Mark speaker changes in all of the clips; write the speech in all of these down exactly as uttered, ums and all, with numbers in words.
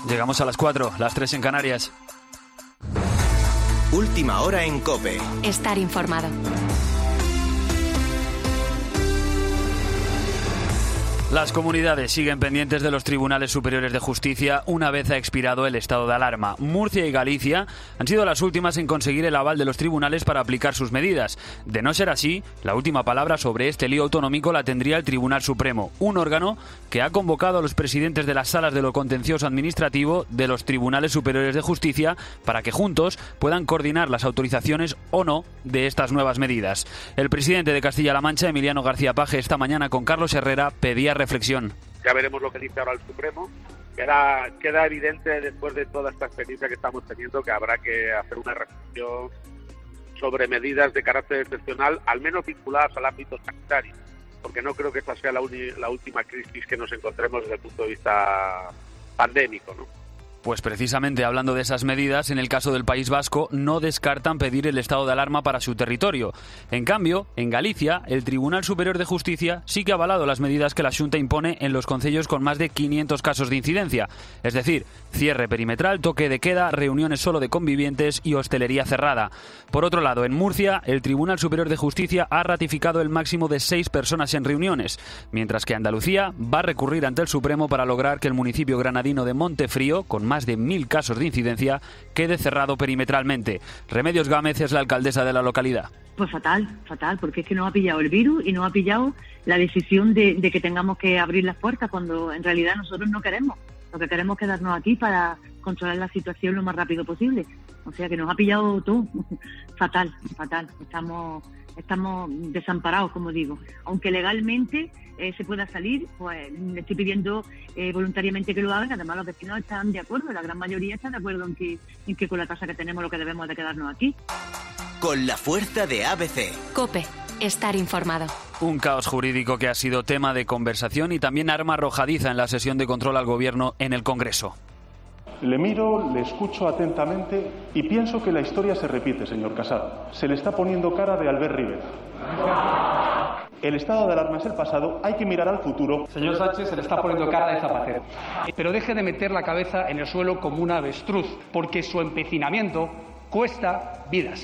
Speaker 1: Llegamos a las cuatro, las tres en Canarias.
Speaker 2: Última hora en COPE.
Speaker 3: Estar informado.
Speaker 1: Las comunidades siguen pendientes de los tribunales superiores de justicia una vez ha expirado el estado de alarma. Murcia y Galicia han sido las últimas en conseguir el aval de los tribunales para aplicar sus medidas. De no ser así, la última palabra sobre este lío autonómico la tendría el Tribunal Supremo, un órgano que ha convocado a los presidentes de las salas de lo contencioso administrativo de los tribunales superiores de justicia para que juntos puedan coordinar las autorizaciones o no de estas nuevas medidas. El presidente de Castilla-La Mancha, Emiliano García Paje, esta mañana con Carlos Herrera pedía reflexión.
Speaker 4: Ya veremos lo que dice ahora el Supremo. Queda, queda evidente después de toda esta experiencia que estamos teniendo que habrá que hacer una reflexión sobre medidas de carácter excepcional, al menos vinculadas al ámbito sanitario, porque no creo que esta sea la, uni, la última crisis que nos encontremos desde el punto de vista pandémico, ¿no?
Speaker 1: Pues precisamente hablando de esas medidas, en el caso del País Vasco no descartan pedir el estado de alarma para su territorio. En cambio, en Galicia, el Tribunal Superior de Justicia sí que ha avalado las medidas que la Xunta impone en los concellos con más de quinientos casos de incidencia. Es decir, cierre perimetral, toque de queda, reuniones solo de convivientes y hostelería cerrada. Por otro lado, en Murcia, el Tribunal Superior de Justicia ha ratificado el máximo de seis personas en reuniones, mientras que Andalucía va a recurrir ante el Supremo para lograr que el municipio granadino de Montefrío, con más de mil casos de incidencia, quede cerrado perimetralmente. Remedios Gámez es la alcaldesa de la localidad.
Speaker 5: Pues fatal, fatal, porque es que nos ha pillado el virus y nos ha pillado la decisión de, de que tengamos que abrir las puertas cuando en realidad nosotros no queremos. Lo que queremos es quedarnos aquí para controlar la situación lo más rápido posible. O sea que nos ha pillado todo. Fatal, fatal. Estamos estamos desamparados, como digo. Aunque legalmente eh, se pueda salir, pues le estoy pidiendo eh, voluntariamente que lo hagan. Además, los vecinos están de acuerdo, la gran mayoría está de acuerdo en que, en que con la tasa que tenemos lo que debemos de quedarnos aquí.
Speaker 2: Con la fuerza de A B C.
Speaker 3: COPE. Estar informado.
Speaker 1: Un caos jurídico que ha sido tema de conversación y también arma arrojadiza en la sesión de control al Gobierno en el Congreso.
Speaker 6: Le miro, le escucho atentamente y pienso que la historia se repite, señor Casado. Se le está poniendo cara de Albert Rivera. El estado de alarma es el pasado, hay que mirar al futuro.
Speaker 7: Señor Sánchez, se le está poniendo cara de Zapatero. Pero deje de meter la cabeza en el suelo como un avestruz, porque su empecinamiento cuesta vidas.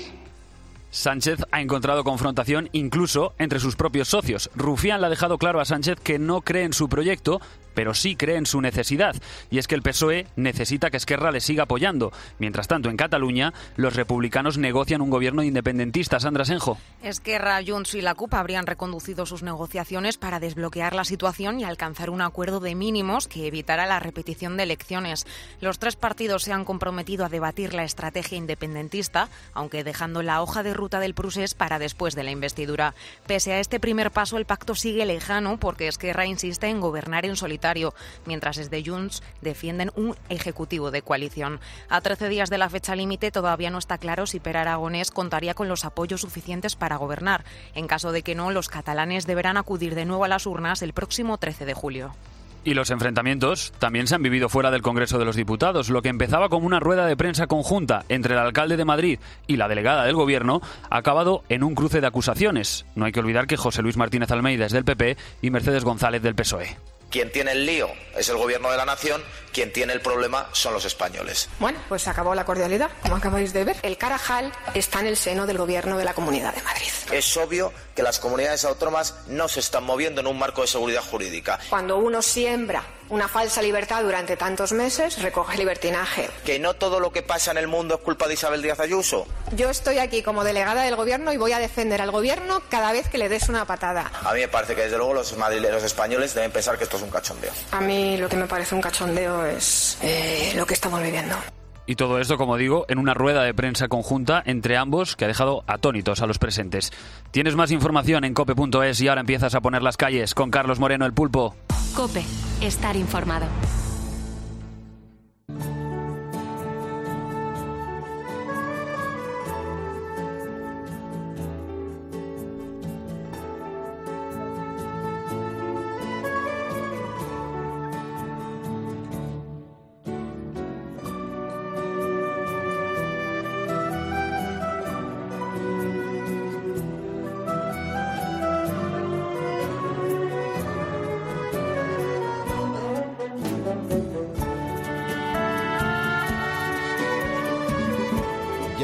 Speaker 1: Sánchez ha encontrado confrontación incluso entre sus propios socios. Rufián le ha dejado claro a Sánchez que no cree en su proyecto, pero sí cree en su necesidad. Y es que el P S O E necesita que Esquerra le siga apoyando. Mientras tanto, en Cataluña, los republicanos negocian un gobierno independentista. Sandra Senjo.
Speaker 8: Esquerra, Junts y la CUP habrían reconducido sus negociaciones para desbloquear la situación y alcanzar un acuerdo de mínimos que evitara la repetición de elecciones. Los tres partidos se han comprometido a debatir la estrategia independentista, aunque dejando la hoja de ruta del procés para después de la investidura. Pese a este primer paso, el pacto sigue lejano porque Esquerra insiste en gobernar en solitario, mientras desde Junts defienden un ejecutivo de coalición. A trece días de la fecha límite todavía no está claro si Pere Aragonés contaría con los apoyos suficientes para gobernar. En caso de que no, los catalanes deberán acudir de nuevo a las urnas el próximo trece de julio.
Speaker 1: Y los enfrentamientos también se han vivido fuera del Congreso de los Diputados. Lo que empezaba como una rueda de prensa conjunta entre el alcalde de Madrid y la delegada del Gobierno ha acabado en un cruce de acusaciones. No hay que olvidar que José Luis Martínez Almeida es del P P y Mercedes González del P S O E.
Speaker 9: Quien tiene el lío es el Gobierno de la Nación, quien tiene el problema son los españoles.
Speaker 10: Bueno, pues se acabó la cordialidad, como acabáis de ver. El Carajal está en el seno del Gobierno de la Comunidad de Madrid.
Speaker 9: Es obvio que las comunidades autónomas no se están moviendo en un marco de seguridad jurídica.
Speaker 10: Cuando uno siembra una falsa libertad durante tantos meses, recoge libertinaje.
Speaker 9: Que no todo lo que pasa en el mundo es culpa de Isabel Díaz Ayuso.
Speaker 10: Yo estoy aquí como delegada del Gobierno y voy a defender al Gobierno cada vez que le des una patada.
Speaker 9: A mí me parece que desde luego los madrileños españoles deben pensar que esto es un cachondeo.
Speaker 10: A mí lo que me parece un cachondeo es eh, lo que estamos viviendo.
Speaker 1: Y todo esto, como digo, en una rueda de prensa conjunta entre ambos que ha dejado atónitos a los presentes. Tienes más información en cope punto es y ahora empiezas a poner las calles con Carlos Moreno, el Pulpo.
Speaker 3: COPE. Estar informado.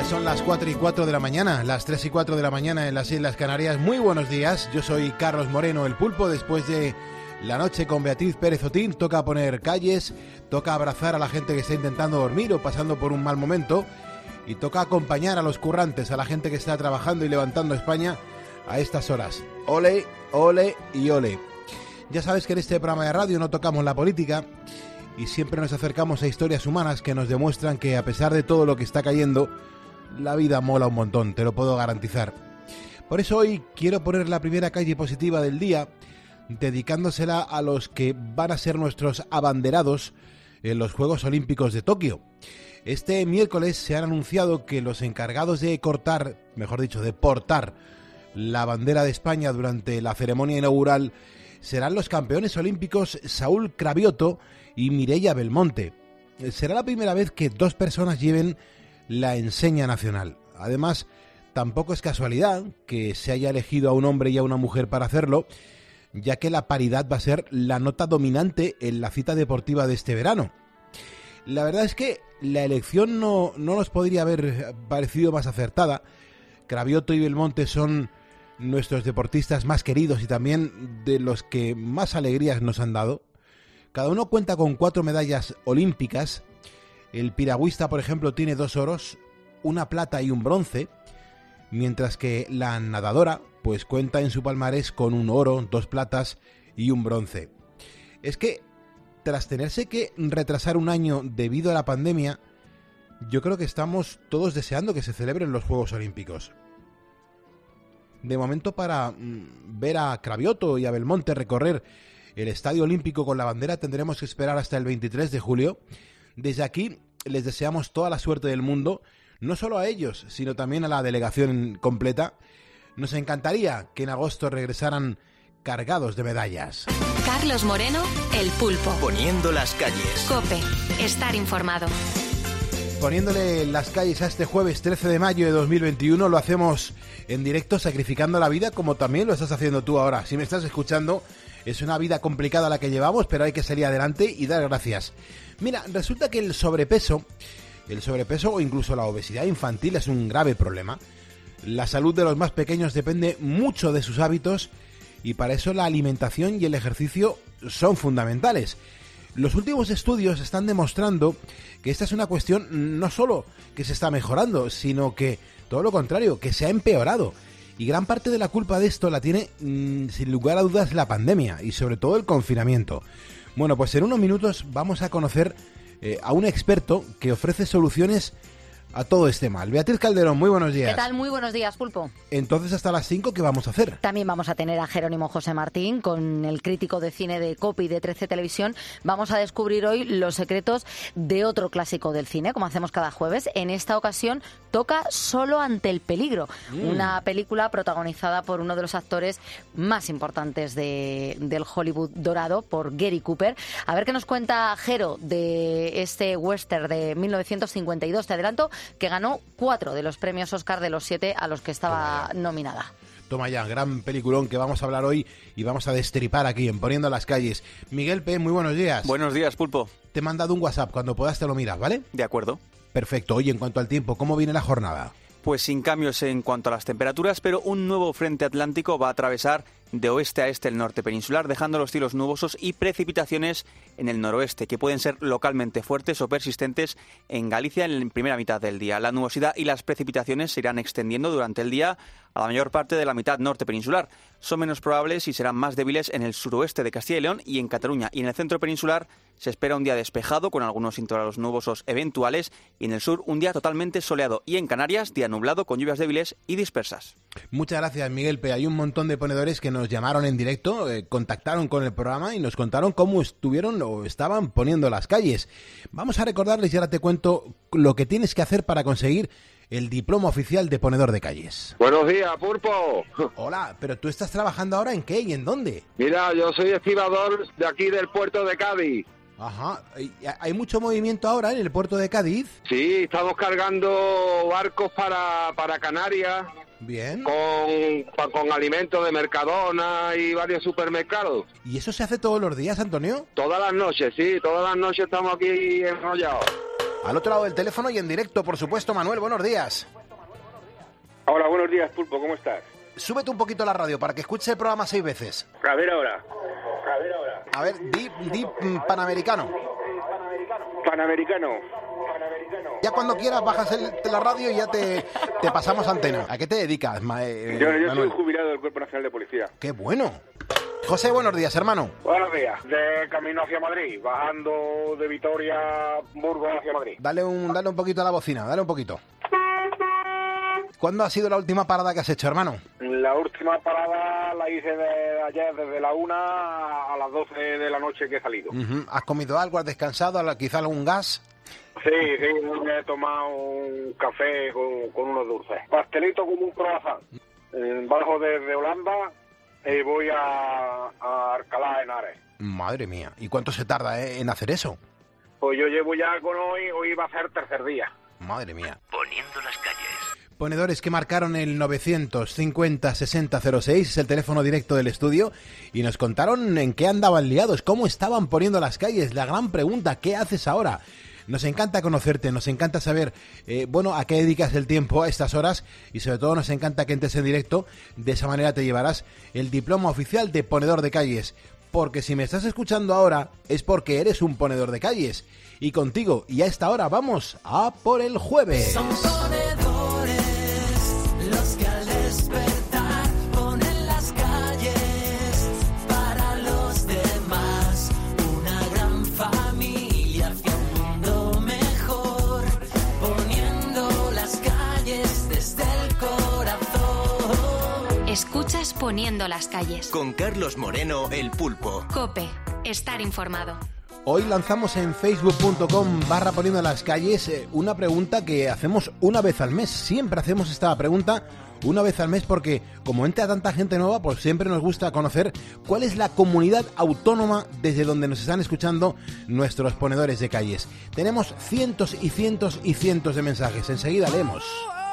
Speaker 11: Ya son las cuatro y cuatro de la mañana, las tres y cuatro de la mañana en las Islas Canarias. Muy buenos días, yo soy Carlos Moreno, el Pulpo. Después de la noche con Beatriz Pérez Otín, toca poner calles, toca abrazar a la gente que está intentando dormir o pasando por un mal momento, y toca acompañar a los currantes, a la gente que está trabajando y levantando España a estas horas. Ole, ole y ole. Ya sabes que en este programa de radio no tocamos la política y siempre nos acercamos a historias humanas que nos demuestran que, a pesar de todo lo que está cayendo, la vida mola un montón, te lo puedo garantizar. Por eso hoy quiero poner la primera calle positiva del día, dedicándosela a los que van a ser nuestros abanderados en los Juegos Olímpicos de Tokio. Este miércoles se han anunciado que los encargados de cortar, mejor dicho, de portar la bandera de España durante la ceremonia inaugural serán los campeones olímpicos Saúl Cravioto y Mireia Belmonte. Será la primera vez que dos personas lleven la enseña nacional. Además, tampoco es casualidad que se haya elegido a un hombre y a una mujer para hacerlo, ya que la paridad va a ser la nota dominante en la cita deportiva de este verano. La verdad es que la elección no, no nos podría haber parecido más acertada. Cravioto y Belmonte son nuestros deportistas más queridos y también de los que más alegrías nos han dado. Cada uno cuenta con cuatro medallas olímpicas. El piragüista, por ejemplo, tiene dos oros, una plata y un bronce, mientras que la nadadora pues cuenta en su palmarés con un oro, dos platas y un bronce. Es que, tras tenerse que retrasar un año debido a la pandemia, yo creo que estamos todos deseando que se celebren los Juegos Olímpicos. De momento, para mmm, ver a Cravioto y a Belmonte recorrer el Estadio Olímpico con la bandera, tendremos que esperar hasta el veintitrés de julio. Desde aquí les deseamos toda la suerte del mundo, no solo a ellos, sino también a la delegación completa. Nos encantaría que en agosto regresaran cargados de medallas.
Speaker 3: Carlos Moreno, el Pulpo.
Speaker 2: Poniendo las calles.
Speaker 3: COPE, estar informado.
Speaker 11: Poniéndole las calles a este jueves trece de mayo de dos mil veintiuno, lo hacemos en directo, sacrificando la vida, como también lo estás haciendo tú ahora. Si me estás escuchando, es una vida complicada la que llevamos, pero hay que salir adelante y dar gracias. Mira, resulta que el sobrepeso, el sobrepeso o incluso la obesidad infantil es un grave problema. La salud de los más pequeños depende mucho de sus hábitos y para eso la alimentación y el ejercicio son fundamentales. Los últimos estudios están demostrando que esta es una cuestión no solo que se está mejorando, sino que todo lo contrario, que se ha empeorado. Y gran parte de la culpa de esto la tiene, mmm, sin lugar a dudas, la pandemia y sobre todo el confinamiento. Bueno, pues en unos minutos vamos a conocer eh, a un experto que ofrece soluciones a todo este mal. Beatriz Calderón, muy buenos días.
Speaker 12: ¿Qué tal? Muy buenos días, Pulpo.
Speaker 11: Entonces, hasta las cinco, ¿qué vamos a hacer?
Speaker 12: También vamos a tener a Jerónimo José Martín, con el crítico de cine de COPE y de trece Televisión. Vamos a descubrir hoy los secretos de otro clásico del cine, como hacemos cada jueves. En esta ocasión toca Solo ante el peligro, mm. una película protagonizada por uno de los actores más importantes de, del Hollywood dorado, por Gary Cooper. A ver qué nos cuenta Jero de este western de mil novecientos cincuenta y dos. Te adelanto que ganó cuatro de los premios Oscar de los siete a los que estaba Toma nominada.
Speaker 11: Toma ya, gran peliculón que vamos a hablar hoy y vamos a destripar aquí en Poniendo las Calles. Miguel P., muy buenos días.
Speaker 13: Buenos días, Pulpo.
Speaker 11: Te he mandado un WhatsApp, cuando puedas te lo miras, ¿vale?
Speaker 13: De acuerdo.
Speaker 11: Perfecto. Oye, en cuanto al tiempo, ¿cómo viene la jornada?
Speaker 13: Pues sin cambios en cuanto a las temperaturas, pero un nuevo frente atlántico va a atravesar de oeste a este el norte peninsular, dejando los cielos nubosos y precipitaciones en el noroeste, que pueden ser localmente fuertes o persistentes en Galicia en la primera mitad del día. La nubosidad y las precipitaciones se irán extendiendo durante el día a la mayor parte de la mitad norte peninsular. Son menos probables y serán más débiles en el suroeste de Castilla y León y en Cataluña. Y en el centro peninsular se espera un día despejado con algunos intervalos nubosos eventuales, y en el sur un día totalmente soleado, y en Canarias día nublado con lluvias débiles y dispersas.
Speaker 11: Muchas gracias, Miguel P. Hay un montón de ponedores que nos llamaron en directo, eh, contactaron con el programa y nos contaron cómo estuvieron o estaban poniendo las calles. Vamos a recordarles y ahora te cuento lo que tienes que hacer para conseguir el diploma oficial de ponedor de calles.
Speaker 14: Buenos días, Pulpo.
Speaker 11: Hola, pero tú estás trabajando ahora ¿en qué y en dónde?
Speaker 14: Mira, yo soy estibador de aquí del puerto de Cádiz.
Speaker 11: Ajá, ¿hay mucho movimiento ahora en el puerto de Cádiz?
Speaker 14: Sí, estamos cargando barcos para, para Canarias.
Speaker 11: Bien.
Speaker 14: Con, con alimentos de Mercadona y varios supermercados.
Speaker 11: ¿Y eso se hace todos los días, Antonio?
Speaker 14: Todas las noches, sí, todas las noches estamos aquí enrollados.
Speaker 11: Al otro lado del teléfono y en directo, por supuesto, Manuel, buenos días.
Speaker 15: Hola, buenos días, Pulpo, ¿cómo estás?
Speaker 11: Súbete un poquito la radio para que escuche el programa seis veces.
Speaker 15: A ver ahora. A ver ahora.
Speaker 11: A ver, di, di mm, Panamericano.
Speaker 15: Panamericano.
Speaker 11: Ya cuando quieras bajas el, la radio y ya te, te pasamos antena. ¿A qué te dedicas, ma, eh,
Speaker 15: Yo, yo soy
Speaker 11: Manuel?
Speaker 15: jubilado del Cuerpo Nacional de Policía.
Speaker 11: ¡Qué bueno! José, buenos días, hermano.
Speaker 14: Buenos días. De camino hacia Madrid, bajando de Vitoria, Burgos hacia Madrid.
Speaker 11: Dale un, dale un poquito a la bocina, dale un poquito. ¿Cuándo ha sido la última parada que has hecho, hermano?
Speaker 14: La última parada la hice de ayer desde la una a las doce de la noche que he salido.
Speaker 11: Uh-huh. ¿Has comido algo? ¿Has descansado? ¿Quizá algún gas?
Speaker 14: Sí, sí, he tomado un café con, con unos dulces. Pastelito como un croissant. Eh, bajo desde Holanda y voy a, a Alcalá de Henares.
Speaker 11: Madre mía. ¿Y cuánto se tarda eh, en hacer eso?
Speaker 14: Pues yo llevo ya con hoy, hoy va a ser tercer día.
Speaker 11: Madre mía.
Speaker 2: Poniendo las calles.
Speaker 11: Ponedores que marcaron el novecientos cincuenta sesenta cero seis, es el teléfono directo del estudio, y nos contaron en qué andaban liados, cómo estaban poniendo las calles. La gran pregunta, ¿qué haces ahora? Nos encanta conocerte, nos encanta saber, eh, bueno, a qué dedicas el tiempo a estas horas, y sobre todo nos encanta que entres en directo. De esa manera te llevarás el diploma oficial de ponedor de calles. Porque si me estás escuchando ahora es porque eres un ponedor de calles. Y contigo, y a esta hora vamos a por el jueves.
Speaker 16: Son ponedores los que al despertar ponen las calles para los demás. Una gran familia hacia un mundo mejor, poniendo las calles desde el corazón.
Speaker 3: Escuchas Poniendo las calles.
Speaker 2: Con Carlos Moreno, el Pulpo.
Speaker 3: COPE. Estar informado.
Speaker 11: Hoy lanzamos en facebook punto com barra poniendo las calles eh, una pregunta que hacemos una vez al mes. Siempre hacemos esta pregunta una vez al mes porque como entra tanta gente nueva, pues siempre nos gusta conocer cuál es la comunidad autónoma desde donde nos están escuchando nuestros ponedores de calles. Tenemos cientos y cientos y cientos de mensajes. Enseguida leemos.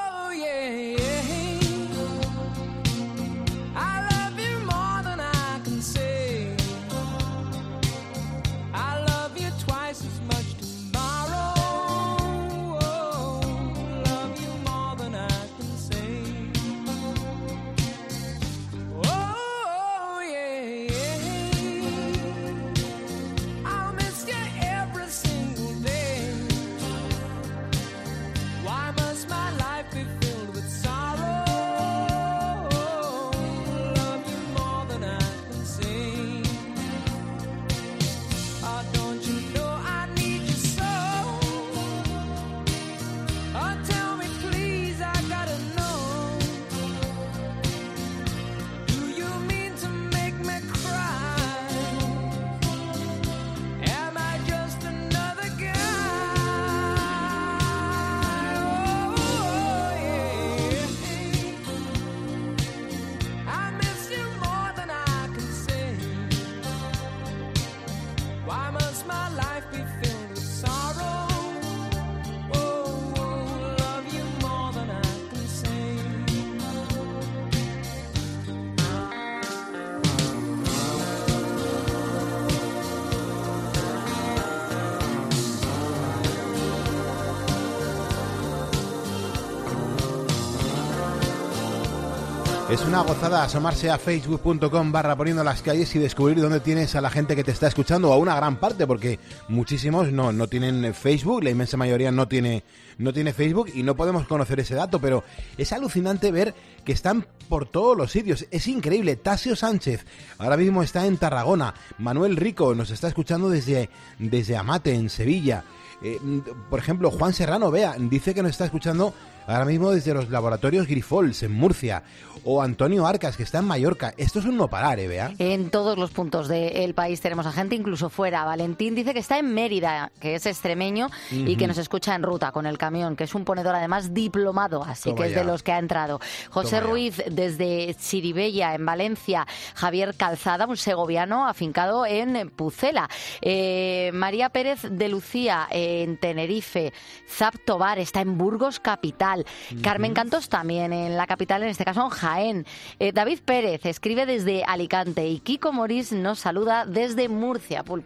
Speaker 11: Es una gozada asomarse a facebook punto com barra poniendo las calles y descubrir dónde tienes a la gente que te está escuchando, o a una gran parte, porque muchísimos no, no tienen Facebook, la inmensa mayoría no tiene, no tiene Facebook y no podemos conocer ese dato, pero es alucinante ver que están por todos los sitios. Es increíble. Tasio Sánchez ahora mismo está en Tarragona. Manuel Rico nos está escuchando desde, desde Amate, en Sevilla. Eh, por ejemplo, Juan Serrano, vea, dice que nos está escuchando ahora mismo desde los laboratorios Grifols, en Murcia. O Antonio Arcas, que está en Mallorca. Esto es un no parar, ¿eh, Bea?
Speaker 12: En todos los puntos del país tenemos a gente, incluso fuera. Valentín dice que está en Mérida, que es extremeño, uh-huh. y que nos escucha en ruta con el camión, que es un ponedor además diplomado, así Toma que es ya. de los que ha entrado. José Toma Ruiz, ya. desde Chiribella, en Valencia. Javier Calzada, un segoviano afincado en Pucela. Eh, María Pérez de Lucía, en Tenerife. Zap Tobar está en Burgos capital. Uh-huh. Carmen Cantos también en la capital, en este caso en Jaén. Eh, David Pérez escribe desde Alicante y Kiko Morís nos saluda desde Murcia, Pulpo.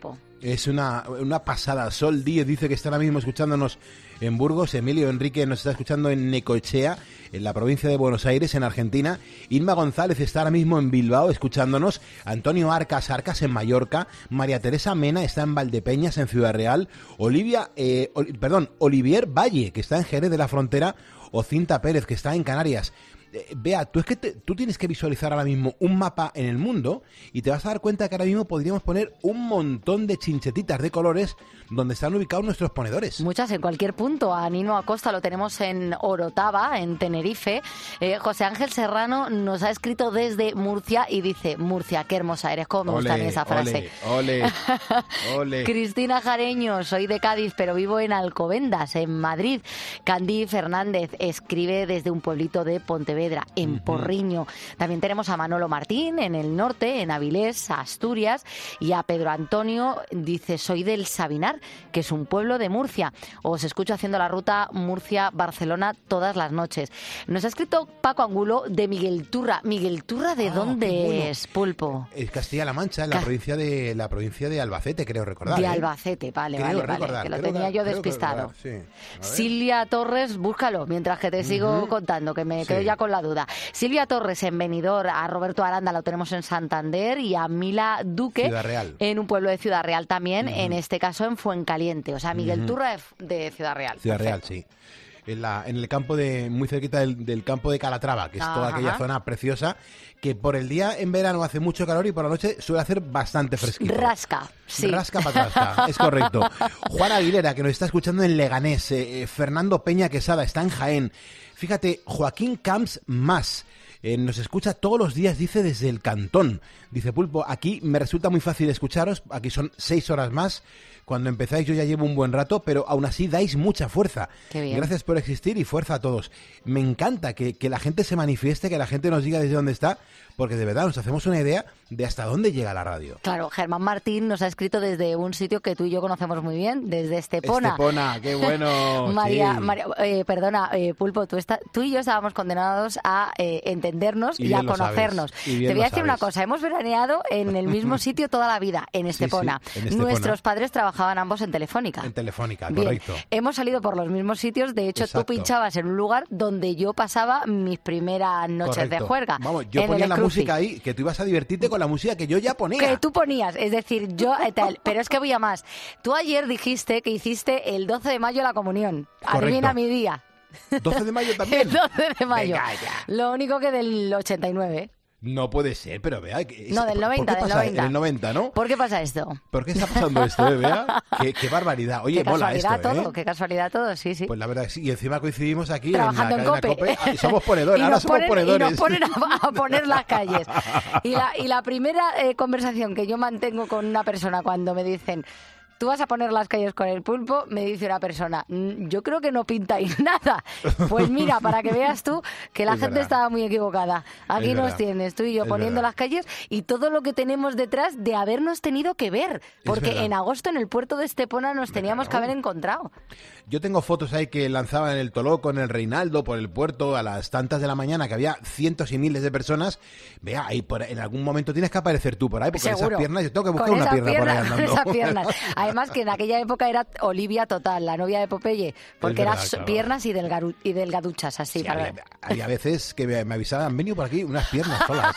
Speaker 11: Es una, una pasada. Sol Díez dice que está ahora mismo escuchándonos en Burgos. Emilio Enrique nos está escuchando en Necochea, en la provincia de Buenos Aires, en Argentina. Irma González está ahora mismo en Bilbao escuchándonos. Antonio Arcas, Arcas en Mallorca. María Teresa Mena está en Valdepeñas, en Ciudad Real. Olivia, eh, Ol- perdón, Olivier Valle, que está en Jerez de la Frontera. O Cinta Pérez, que está en Canarias. Eh, Bea, tú es que te, tú tienes que visualizar ahora mismo un mapa en el mundo y te vas a dar cuenta que ahora mismo podríamos poner un montón de chinchetitas de colores donde están ubicados nuestros ponedores.
Speaker 12: Muchas en cualquier punto. A Nino Acosta lo tenemos en Orotava, en Tenerife. Eh, José Ángel Serrano nos ha escrito desde Murcia y dice: Murcia, qué hermosa eres. ¿Cómo me gusta a mí esa frase?
Speaker 11: Ole, ole, ole.
Speaker 12: Cristina Jareño, soy de Cádiz, pero vivo en Alcobendas, en Madrid. Candy Fernández escribe desde un pueblito de Pontevedra, en uh-huh. Porriño. También tenemos a Manolo Martín, en el norte, en Avilés, Asturias. Y a Pedro Antonio, dice: soy del Sabinar, que es un pueblo de Murcia. Os escucho haciendo la ruta Murcia-Barcelona todas las noches. Nos ha escrito Paco Angulo de Miguel Turra. Miguel Turra, ¿de ah, dónde bueno. es, Pulpo?
Speaker 11: Es Castilla-La Mancha, en la Ca- provincia de la provincia de Albacete, creo recordar.
Speaker 12: De
Speaker 11: ¿eh?
Speaker 12: Albacete, vale,
Speaker 11: creo
Speaker 12: vale,
Speaker 11: recordar,
Speaker 12: vale, que lo
Speaker 11: creo
Speaker 12: tenía
Speaker 11: que,
Speaker 12: yo despistado.
Speaker 11: Sí.
Speaker 12: Silvia Torres, búscalo, mientras que te sigo uh-huh. contando, que me quedo sí. ya con la duda. Silvia Torres en Benidorm, a Roberto Aranda lo tenemos en Santander y a Mila Duque en un pueblo de Ciudad Real también, uh-huh. en este caso en Fuencaliente. O sea, Miguel uh-huh. Turra de Ciudad Real.
Speaker 11: Ciudad Perfecto. Real, sí. En, la, en el campo de, muy cerquita del, del campo de Calatrava, que es Ajá. toda aquella zona preciosa, que por el día en verano hace mucho calor y por la noche suele hacer bastante fresquito.
Speaker 12: Rasca, sí.
Speaker 11: Rasca patrasca, es correcto. Juan Aguilera, que nos está escuchando en Leganés, eh, Fernando Peña Quesada está en Jaén. Fíjate, Joaquín Camps Más. Eh, nos escucha todos los días, dice, desde el Cantón. Dice: Pulpo, aquí me resulta muy fácil escucharos, aquí son seis horas más. Cuando empezáis yo ya llevo un buen rato, pero aún así dais mucha fuerza.
Speaker 12: Qué bien.
Speaker 11: Gracias por existir y fuerza a todos. Me encanta que, que la gente se manifieste, que la gente nos diga desde dónde está, porque de verdad nos hacemos una idea de hasta dónde llega la radio.
Speaker 12: Claro, Germán Martín nos ha escrito desde un sitio que tú y yo conocemos muy bien, desde Estepona.
Speaker 11: Estepona, qué bueno.
Speaker 12: María,
Speaker 11: sí.
Speaker 12: María eh, perdona, eh, Pulpo, tú, está, tú y yo estábamos condenados a eh, entendernos y, y a conocernos. Y Te voy a decir
Speaker 11: sabes.
Speaker 12: una cosa, hemos veraneado en el mismo sitio toda la vida, en Estepona.
Speaker 11: Sí, sí, en Estepona.
Speaker 12: Nuestros padres trabajaban ambos en Telefónica.
Speaker 11: En Telefónica,
Speaker 12: Bien.
Speaker 11: correcto.
Speaker 12: Hemos salido por los mismos sitios, de hecho
Speaker 11: Exacto.
Speaker 12: tú pinchabas en un lugar donde yo pasaba mis primeras noches
Speaker 11: correcto.
Speaker 12: de juerga.
Speaker 11: Vamos, yo ponía la
Speaker 12: Cruci.
Speaker 11: música ahí, que tú ibas a divertirte con la música que yo ya ponía.
Speaker 12: Que tú ponías, es decir, yo eh, tal, pero es que voy a más. Tú ayer dijiste que hiciste el doce de mayo la comunión.
Speaker 11: Correcto.
Speaker 12: Adivina mi día.
Speaker 11: ¿doce de mayo también?
Speaker 12: El doce de mayo.
Speaker 11: Venga, ya.
Speaker 12: Lo único que del ochenta y nueve.
Speaker 11: No puede ser, pero vea... Que
Speaker 12: no, del noventa,
Speaker 11: ¿por qué
Speaker 12: del
Speaker 11: pasa?
Speaker 12: noventa.
Speaker 11: Del noventa, ¿no?
Speaker 12: ¿Por qué pasa esto?
Speaker 11: ¿Por qué está pasando esto, eh, Bea? Qué, qué barbaridad. Oye,
Speaker 12: qué
Speaker 11: mola esto,
Speaker 12: casualidad
Speaker 11: ¿eh?
Speaker 12: todo, qué casualidad todo, sí, sí.
Speaker 11: Pues la verdad, sí. Y encima coincidimos aquí
Speaker 12: trabajando
Speaker 11: en la
Speaker 12: en
Speaker 11: cadena
Speaker 12: Cope.
Speaker 11: Cope. Ah, somos ponedores,
Speaker 12: y
Speaker 11: ahora
Speaker 12: nos
Speaker 11: somos
Speaker 12: ponen,
Speaker 11: ponedores.
Speaker 12: Y nos ponen a, a poner las calles. Y la, y la primera eh, conversación que yo mantengo con una persona cuando me dicen: tú vas a poner las calles con el Pulpo, me dice una persona: yo creo que no pintáis nada. Pues mira, para que veas tú que la
Speaker 11: es
Speaker 12: gente
Speaker 11: verdad.
Speaker 12: estaba muy equivocada. Aquí
Speaker 11: Es
Speaker 12: nos
Speaker 11: verdad.
Speaker 12: tienes, tú y yo,
Speaker 11: Es
Speaker 12: poniendo
Speaker 11: verdad.
Speaker 12: las calles y todo lo que tenemos detrás de habernos tenido que ver. Porque
Speaker 11: verdad.
Speaker 12: en agosto en el puerto de Estepona nos teníamos que haber encontrado.
Speaker 11: Yo tengo fotos ahí que lanzaban en el Toloco, en el Reinaldo, por el puerto, a las tantas de la mañana, que había cientos y miles de personas. Vea, ahí por, en algún momento tienes que aparecer tú por ahí, porque con esas piernas yo tengo que buscar
Speaker 12: Con
Speaker 11: una
Speaker 12: esas
Speaker 11: pierna por ahí
Speaker 12: piernas, con
Speaker 11: andando.
Speaker 12: esas piernas. Además que en aquella época era Olivia total, la novia de Popeye, porque
Speaker 11: Es verdad,
Speaker 12: eran
Speaker 11: claro.
Speaker 12: piernas y, delgaru- y delgaduchas, así.
Speaker 11: Sí,
Speaker 12: para...
Speaker 11: había, había veces que me, me avisaban: han venido por aquí unas piernas solas.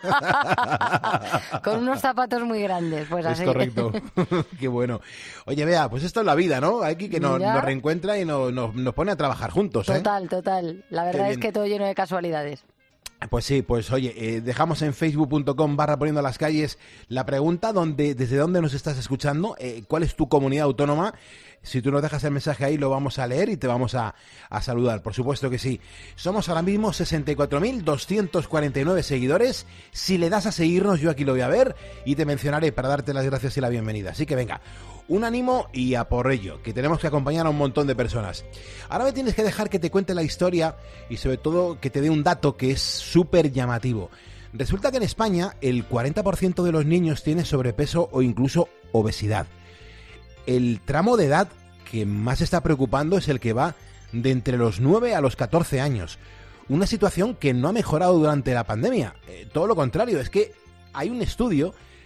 Speaker 12: Con unos zapatos muy grandes, pues así.
Speaker 11: Es correcto. Qué bueno. Oye, Bea, pues esto es la vida, ¿no? Hay que nos, nos reencuentra y nos, nos, nos pone a trabajar juntos, ¿eh?
Speaker 12: Total, total. La verdad es que todo lleno de casualidades.
Speaker 11: Pues sí, pues oye, eh, dejamos en facebook punto com barra poniendo las calles la pregunta donde, desde dónde nos estás escuchando, eh, cuál es tu comunidad autónoma. Si tú nos dejas el mensaje ahí, lo vamos a leer y te vamos a, a saludar, por supuesto que sí. Somos ahora mismo sesenta y cuatro mil doscientos cuarenta y nueve seguidores. Si le das a seguirnos, yo aquí lo voy a ver y te mencionaré para darte las gracias y la bienvenida. Así que venga, un ánimo y a por ello, que tenemos que acompañar a un montón de personas. Ahora me tienes que dejar que te cuente la historia y sobre todo que te dé un dato que es súper llamativo. Resulta que en España el cuarenta por ciento de los niños tiene sobrepeso o incluso obesidad. El tramo de edad que más está preocupando es el que va de entre los nueve a los catorce años. Una situación que no ha mejorado durante la pandemia. Eh, todo lo contrario, es que hay un estudio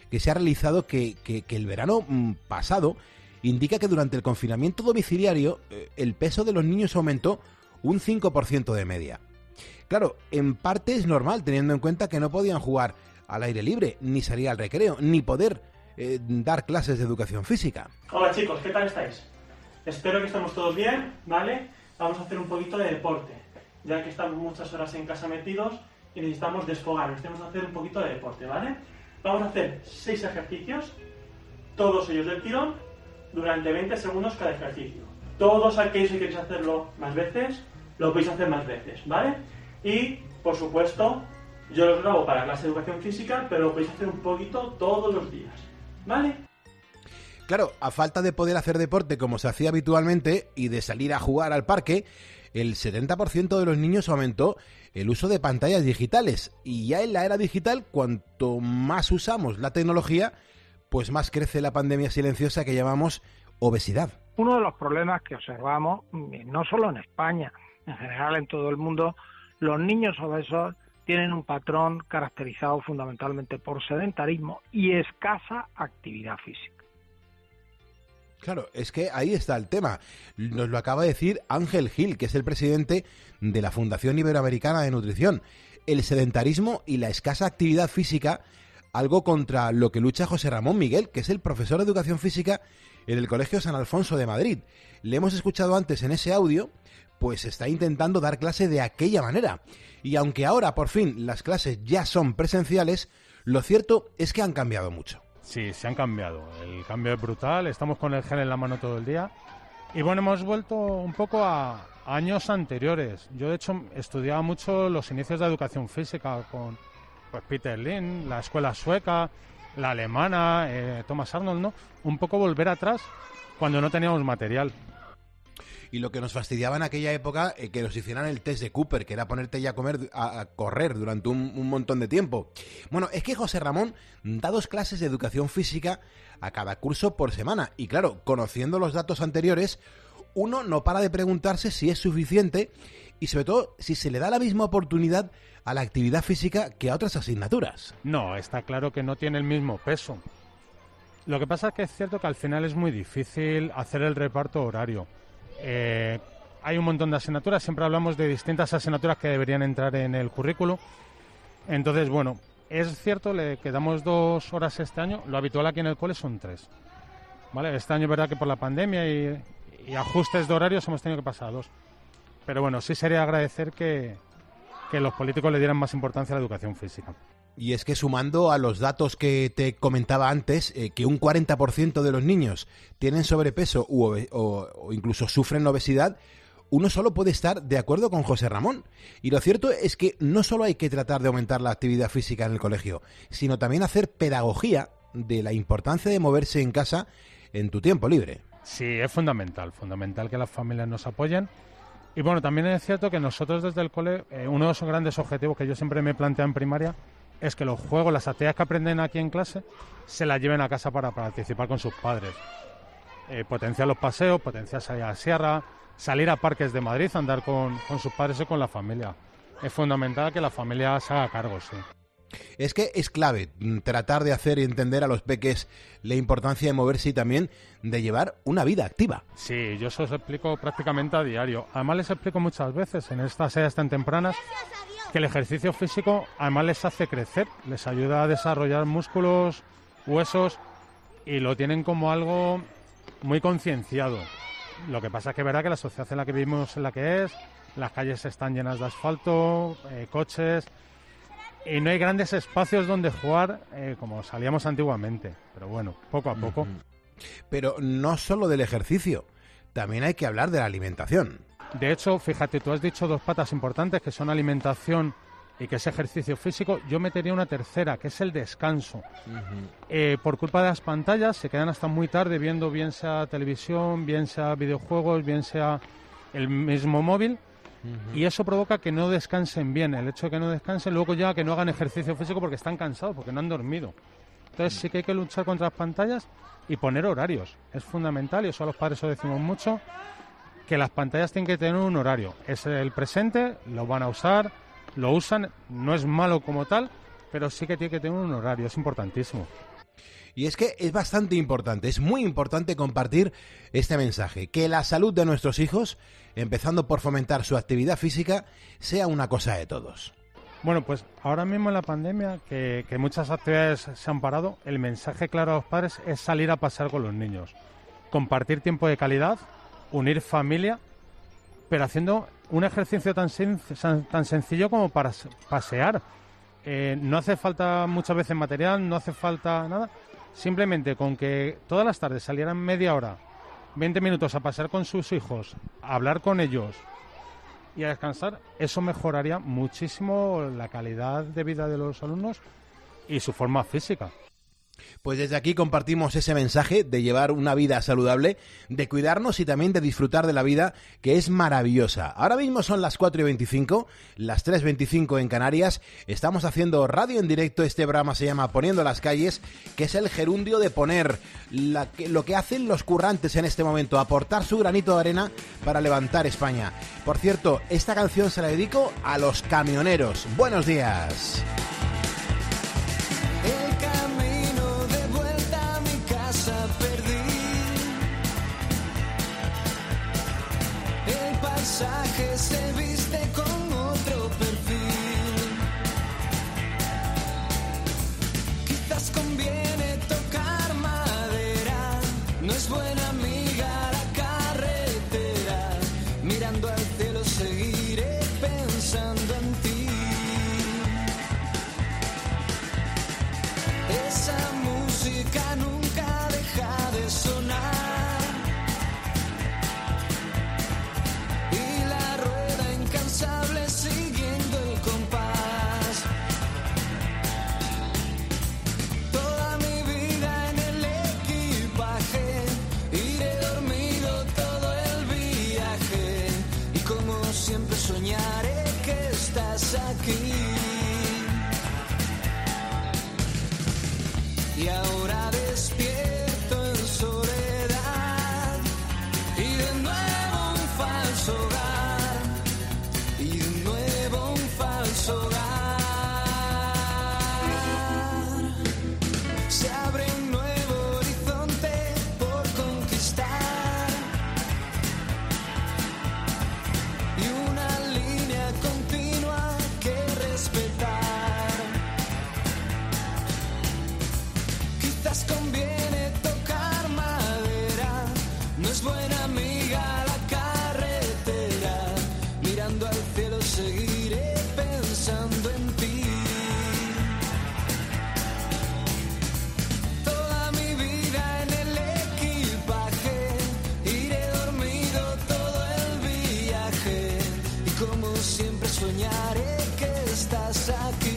Speaker 11: que se ha realizado que, que, que el verano pasado indica que durante el confinamiento domiciliario eh, el peso de los niños aumentó un cinco por ciento de media. Claro, en parte es normal, teniendo en cuenta que no podían jugar al aire libre, ni salir al recreo, ni poder eh, dar clases de educación física.
Speaker 17: Hola chicos, ¿qué tal estáis? Espero que estemos todos bien, ¿vale? Vamos a hacer un poquito de deporte, ya que estamos muchas horas en casa metidos y necesitamos desfogarnos, tenemos que hacer un poquito de deporte, ¿vale? Vamos a hacer seis ejercicios, todos ellos del tirón, durante veinte segundos cada ejercicio. Todos aquellos que queréis hacerlo más veces, lo podéis hacer más veces, ¿vale? Y, por supuesto, yo los grabo para clase de educación física, pero lo podéis hacer un poquito todos los días, ¿vale?
Speaker 11: Claro, a falta de poder hacer deporte como se hacía habitualmente y de salir a jugar al parque, el setenta por ciento de los niños aumentó el uso de pantallas digitales. Y ya en la era digital, cuanto más usamos la tecnología, pues más crece la pandemia silenciosa que llamamos obesidad.
Speaker 18: Uno de los problemas que observamos, no solo en España, en general en todo el mundo, los niños obesos tienen un patrón caracterizado fundamentalmente por sedentarismo y escasa actividad física.
Speaker 11: Claro, es que ahí está el tema. Nos lo acaba de decir Ángel Gil, que es el presidente de la Fundación Iberoamericana de Nutrición. El sedentarismo y la escasa actividad física, algo contra lo que lucha José Ramón Miguel, que es el profesor de educación física en el Colegio San Alfonso de Madrid. Le hemos escuchado antes en ese audio, pues está intentando dar clase de aquella manera. Y aunque ahora por fin las clases ya son presenciales, lo cierto es que han cambiado mucho.
Speaker 19: Sí, se han cambiado. El cambio es brutal. Estamos con el gel en la mano todo el día. Y bueno, hemos vuelto un poco a años anteriores. Yo, de hecho, estudiaba mucho los inicios de educación física con pues, Peter Lind, la escuela sueca, la alemana, eh, Thomas Arnold, ¿no? Un poco volver atrás cuando no teníamos material.
Speaker 11: Y lo que nos fastidiaba en aquella época, eh, que nos hicieran el test de Cooper, que era ponerte ya a, comer, a, a correr durante un, un montón de tiempo. Bueno, es que José Ramón da dos clases de educación física a cada curso por semana. Y claro, conociendo los datos anteriores, uno no para de preguntarse si es suficiente y sobre todo si se le da la misma oportunidad a la actividad física que a otras asignaturas.
Speaker 19: No, está claro que no tiene el mismo peso. Lo que pasa es que es cierto que al final es muy difícil hacer el reparto horario. Eh, hay un montón de asignaturas, siempre hablamos de distintas asignaturas que deberían entrar en el currículo. Entonces, bueno, es cierto, le quedamos dos horas este año, lo habitual aquí en el cole son tres. ¿Vale? Este año es verdad que por la pandemia y, y ajustes de horarios hemos tenido que pasar a dos. Pero bueno, sí sería agradecer que, que los políticos le dieran más importancia a la educación física.
Speaker 11: Y es que sumando a los datos que te comentaba antes, eh, que un cuarenta por ciento de los niños tienen sobrepeso u obe- o, o incluso sufren obesidad, uno solo puede estar de acuerdo con José Ramón. Y lo cierto es que no solo hay que tratar de aumentar la actividad física en el colegio, sino también hacer pedagogía de la importancia de moverse en casa en tu tiempo libre.
Speaker 19: Sí, es fundamental, fundamental que las familias nos apoyen. Y bueno, también es cierto que nosotros desde el cole, eh, uno de los grandes objetivos que yo siempre me planteo en primaria es que los juegos, las actividades que aprenden aquí en clase, se las lleven a casa para participar con sus padres. Eh, potenciar los paseos, potenciar salir a la sierra, salir a parques de Madrid, andar con, con sus padres y con la familia. Es fundamental que la familia se haga cargo, sí.
Speaker 11: Es que es clave tratar de hacer y entender a los peques la importancia de moverse y también de llevar una vida activa.
Speaker 19: Sí, yo eso os explico prácticamente a diario. Además les explico muchas veces en estas edades tan tempranas que el ejercicio físico además les hace crecer, les ayuda a desarrollar músculos, huesos y lo tienen como algo muy concienciado. Lo que pasa es que verá que la sociedad en la que vivimos es la que es, las calles están llenas de asfalto, eh, coches y no hay grandes espacios donde jugar eh, como salíamos antiguamente. Pero bueno, poco a poco.
Speaker 11: Uh-huh. Pero no solo del ejercicio, también hay que hablar de la alimentación.
Speaker 19: De hecho, fíjate, tú has dicho dos patas importantes que son alimentación y que es ejercicio físico. Yo metería una tercera, que es el descanso. Uh-huh. Eh, por culpa de las pantallas se quedan hasta muy tarde viendo bien sea televisión, bien sea videojuegos, bien sea el mismo móvil. Uh-huh. Y eso provoca que no descansen bien. El hecho de que no descansen luego ya que no hagan ejercicio físico porque están cansados, porque no han dormido. Entonces sí que hay que luchar contra las pantallas y poner horarios. Es fundamental y eso a los padres lo decimos mucho, que las pantallas tienen que tener un horario. Es el presente, lo van a usar, lo usan, no es malo como tal, pero sí que tiene que tener un horario, es importantísimo.
Speaker 11: Y es que es bastante importante, es muy importante compartir este mensaje, que la salud de nuestros hijos, empezando por fomentar su actividad física, sea una cosa de todos.
Speaker 19: Bueno, pues ahora mismo en la pandemia, que, que muchas actividades se han parado, el mensaje claro a los padres es salir a pasear con los niños, compartir tiempo de calidad, unir familia, pero haciendo un ejercicio tan, sen- tan sencillo como para pasear. Eh, no hace falta muchas veces material, no hace falta nada, simplemente con que todas las tardes salieran media hora, veinte minutos a pasear con sus hijos, a hablar con ellos y a descansar, eso mejoraría muchísimo la calidad de vida de los alumnos y su forma física.
Speaker 11: Pues desde aquí compartimos ese mensaje de llevar una vida saludable, de cuidarnos y también de disfrutar de la vida, que es maravillosa. Ahora mismo son las cuatro y veinticinco, las tres y veinticinco en Canarias. Estamos haciendo radio en directo. Este programa se llama Poniendo las Calles, que es el gerundio de poner la, que, lo que hacen los currantes en este momento, aportar su granito de arena para levantar España. Por cierto, esta canción se la dedico a los camioneros. Buenos días.
Speaker 16: Se viste con otro perfil. Quizás conviene tocar madera. No es buena amiga la carretera. Mirando al cielo seguiré pensando en ti. Esa música nunca deja de sonar. Siguiendo el compás, toda mi vida en el equipaje, iré dormido todo el viaje y como siempre soñaré que estás aquí. Y ahora despierto en soledad y de nuevo un falso hogar. Hogar. Se abre un nuevo horizonte por conquistar y una línea continua que respetar. Quizás conviene tocar madera, no es buena amiga la carretera. Mirando al cielo seguiré pensando en ti. Toda mi vida en el equipaje, iré dormido todo el viaje y como siempre soñaré que estás aquí.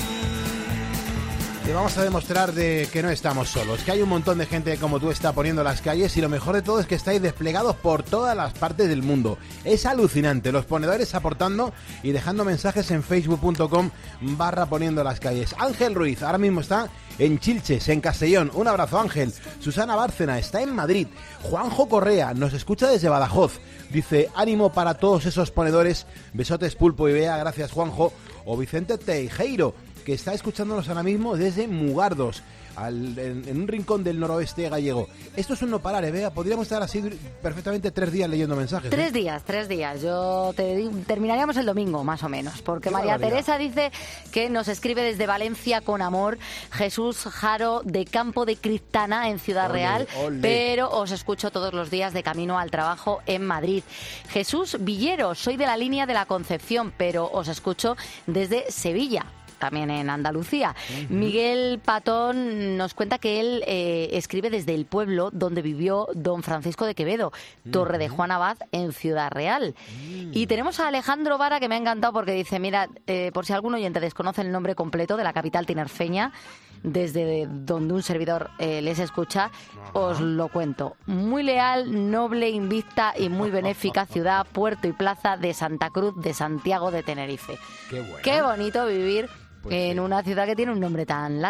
Speaker 11: Te vamos a demostrar de que no estamos solos, que hay un montón de gente como tú está poniendo las calles y lo mejor de todo es que estáis desplegados por todas las partes del mundo. Es alucinante, los ponedores aportando y dejando mensajes en facebook punto com barra poniendo las calles. Ángel Ruiz ahora mismo está en Chilches, en Castellón. Un abrazo, Ángel. Susana Bárcena está en Madrid. Juanjo Correa nos escucha desde Badajoz. Dice, ánimo para todos esos ponedores. Besotes, Pulpo y Bea. Gracias, Juanjo. O Vicente Teijeiro, que está escuchándonos ahora mismo desde Mugardos, al, en, en un rincón del noroeste gallego. Esto es un no parar, ¿eh, Bea? Podríamos estar así perfectamente tres días leyendo mensajes.
Speaker 12: Tres
Speaker 11: ¿eh?
Speaker 12: días, tres días. Yo te digo, terminaríamos el domingo, más o menos, porque
Speaker 11: Qué
Speaker 12: María
Speaker 11: barbaridad.
Speaker 12: Teresa dice que nos escribe desde Valencia con amor. Jesús Jaro de Campo de Criptana en Ciudad
Speaker 11: Ole,
Speaker 12: Real,
Speaker 11: ole.
Speaker 12: pero os escucho todos los días de camino al trabajo en Madrid. Jesús Villero, soy de la línea de la Concepción, pero os escucho desde Sevilla, también en Andalucía. Uh-huh. Miguel Patón nos cuenta que él eh, escribe desde el pueblo donde vivió don Francisco de Quevedo, uh-huh. Torre de Juan Abad, en Ciudad Real. Uh-huh. Y tenemos a Alejandro Vara, que me ha encantado porque dice, mira, eh, por si algún oyente desconoce el nombre completo de la capital tinerfeña, desde donde un servidor eh, les escucha, uh-huh. os lo cuento. Muy leal, noble, invicta y muy benéfica ciudad, puerto y plaza de Santa Cruz de Santiago de Tenerife.
Speaker 11: Qué bueno.
Speaker 12: Qué bonito vivir
Speaker 11: Pues
Speaker 12: en
Speaker 11: sí.
Speaker 12: una ciudad que tiene un nombre tan largo.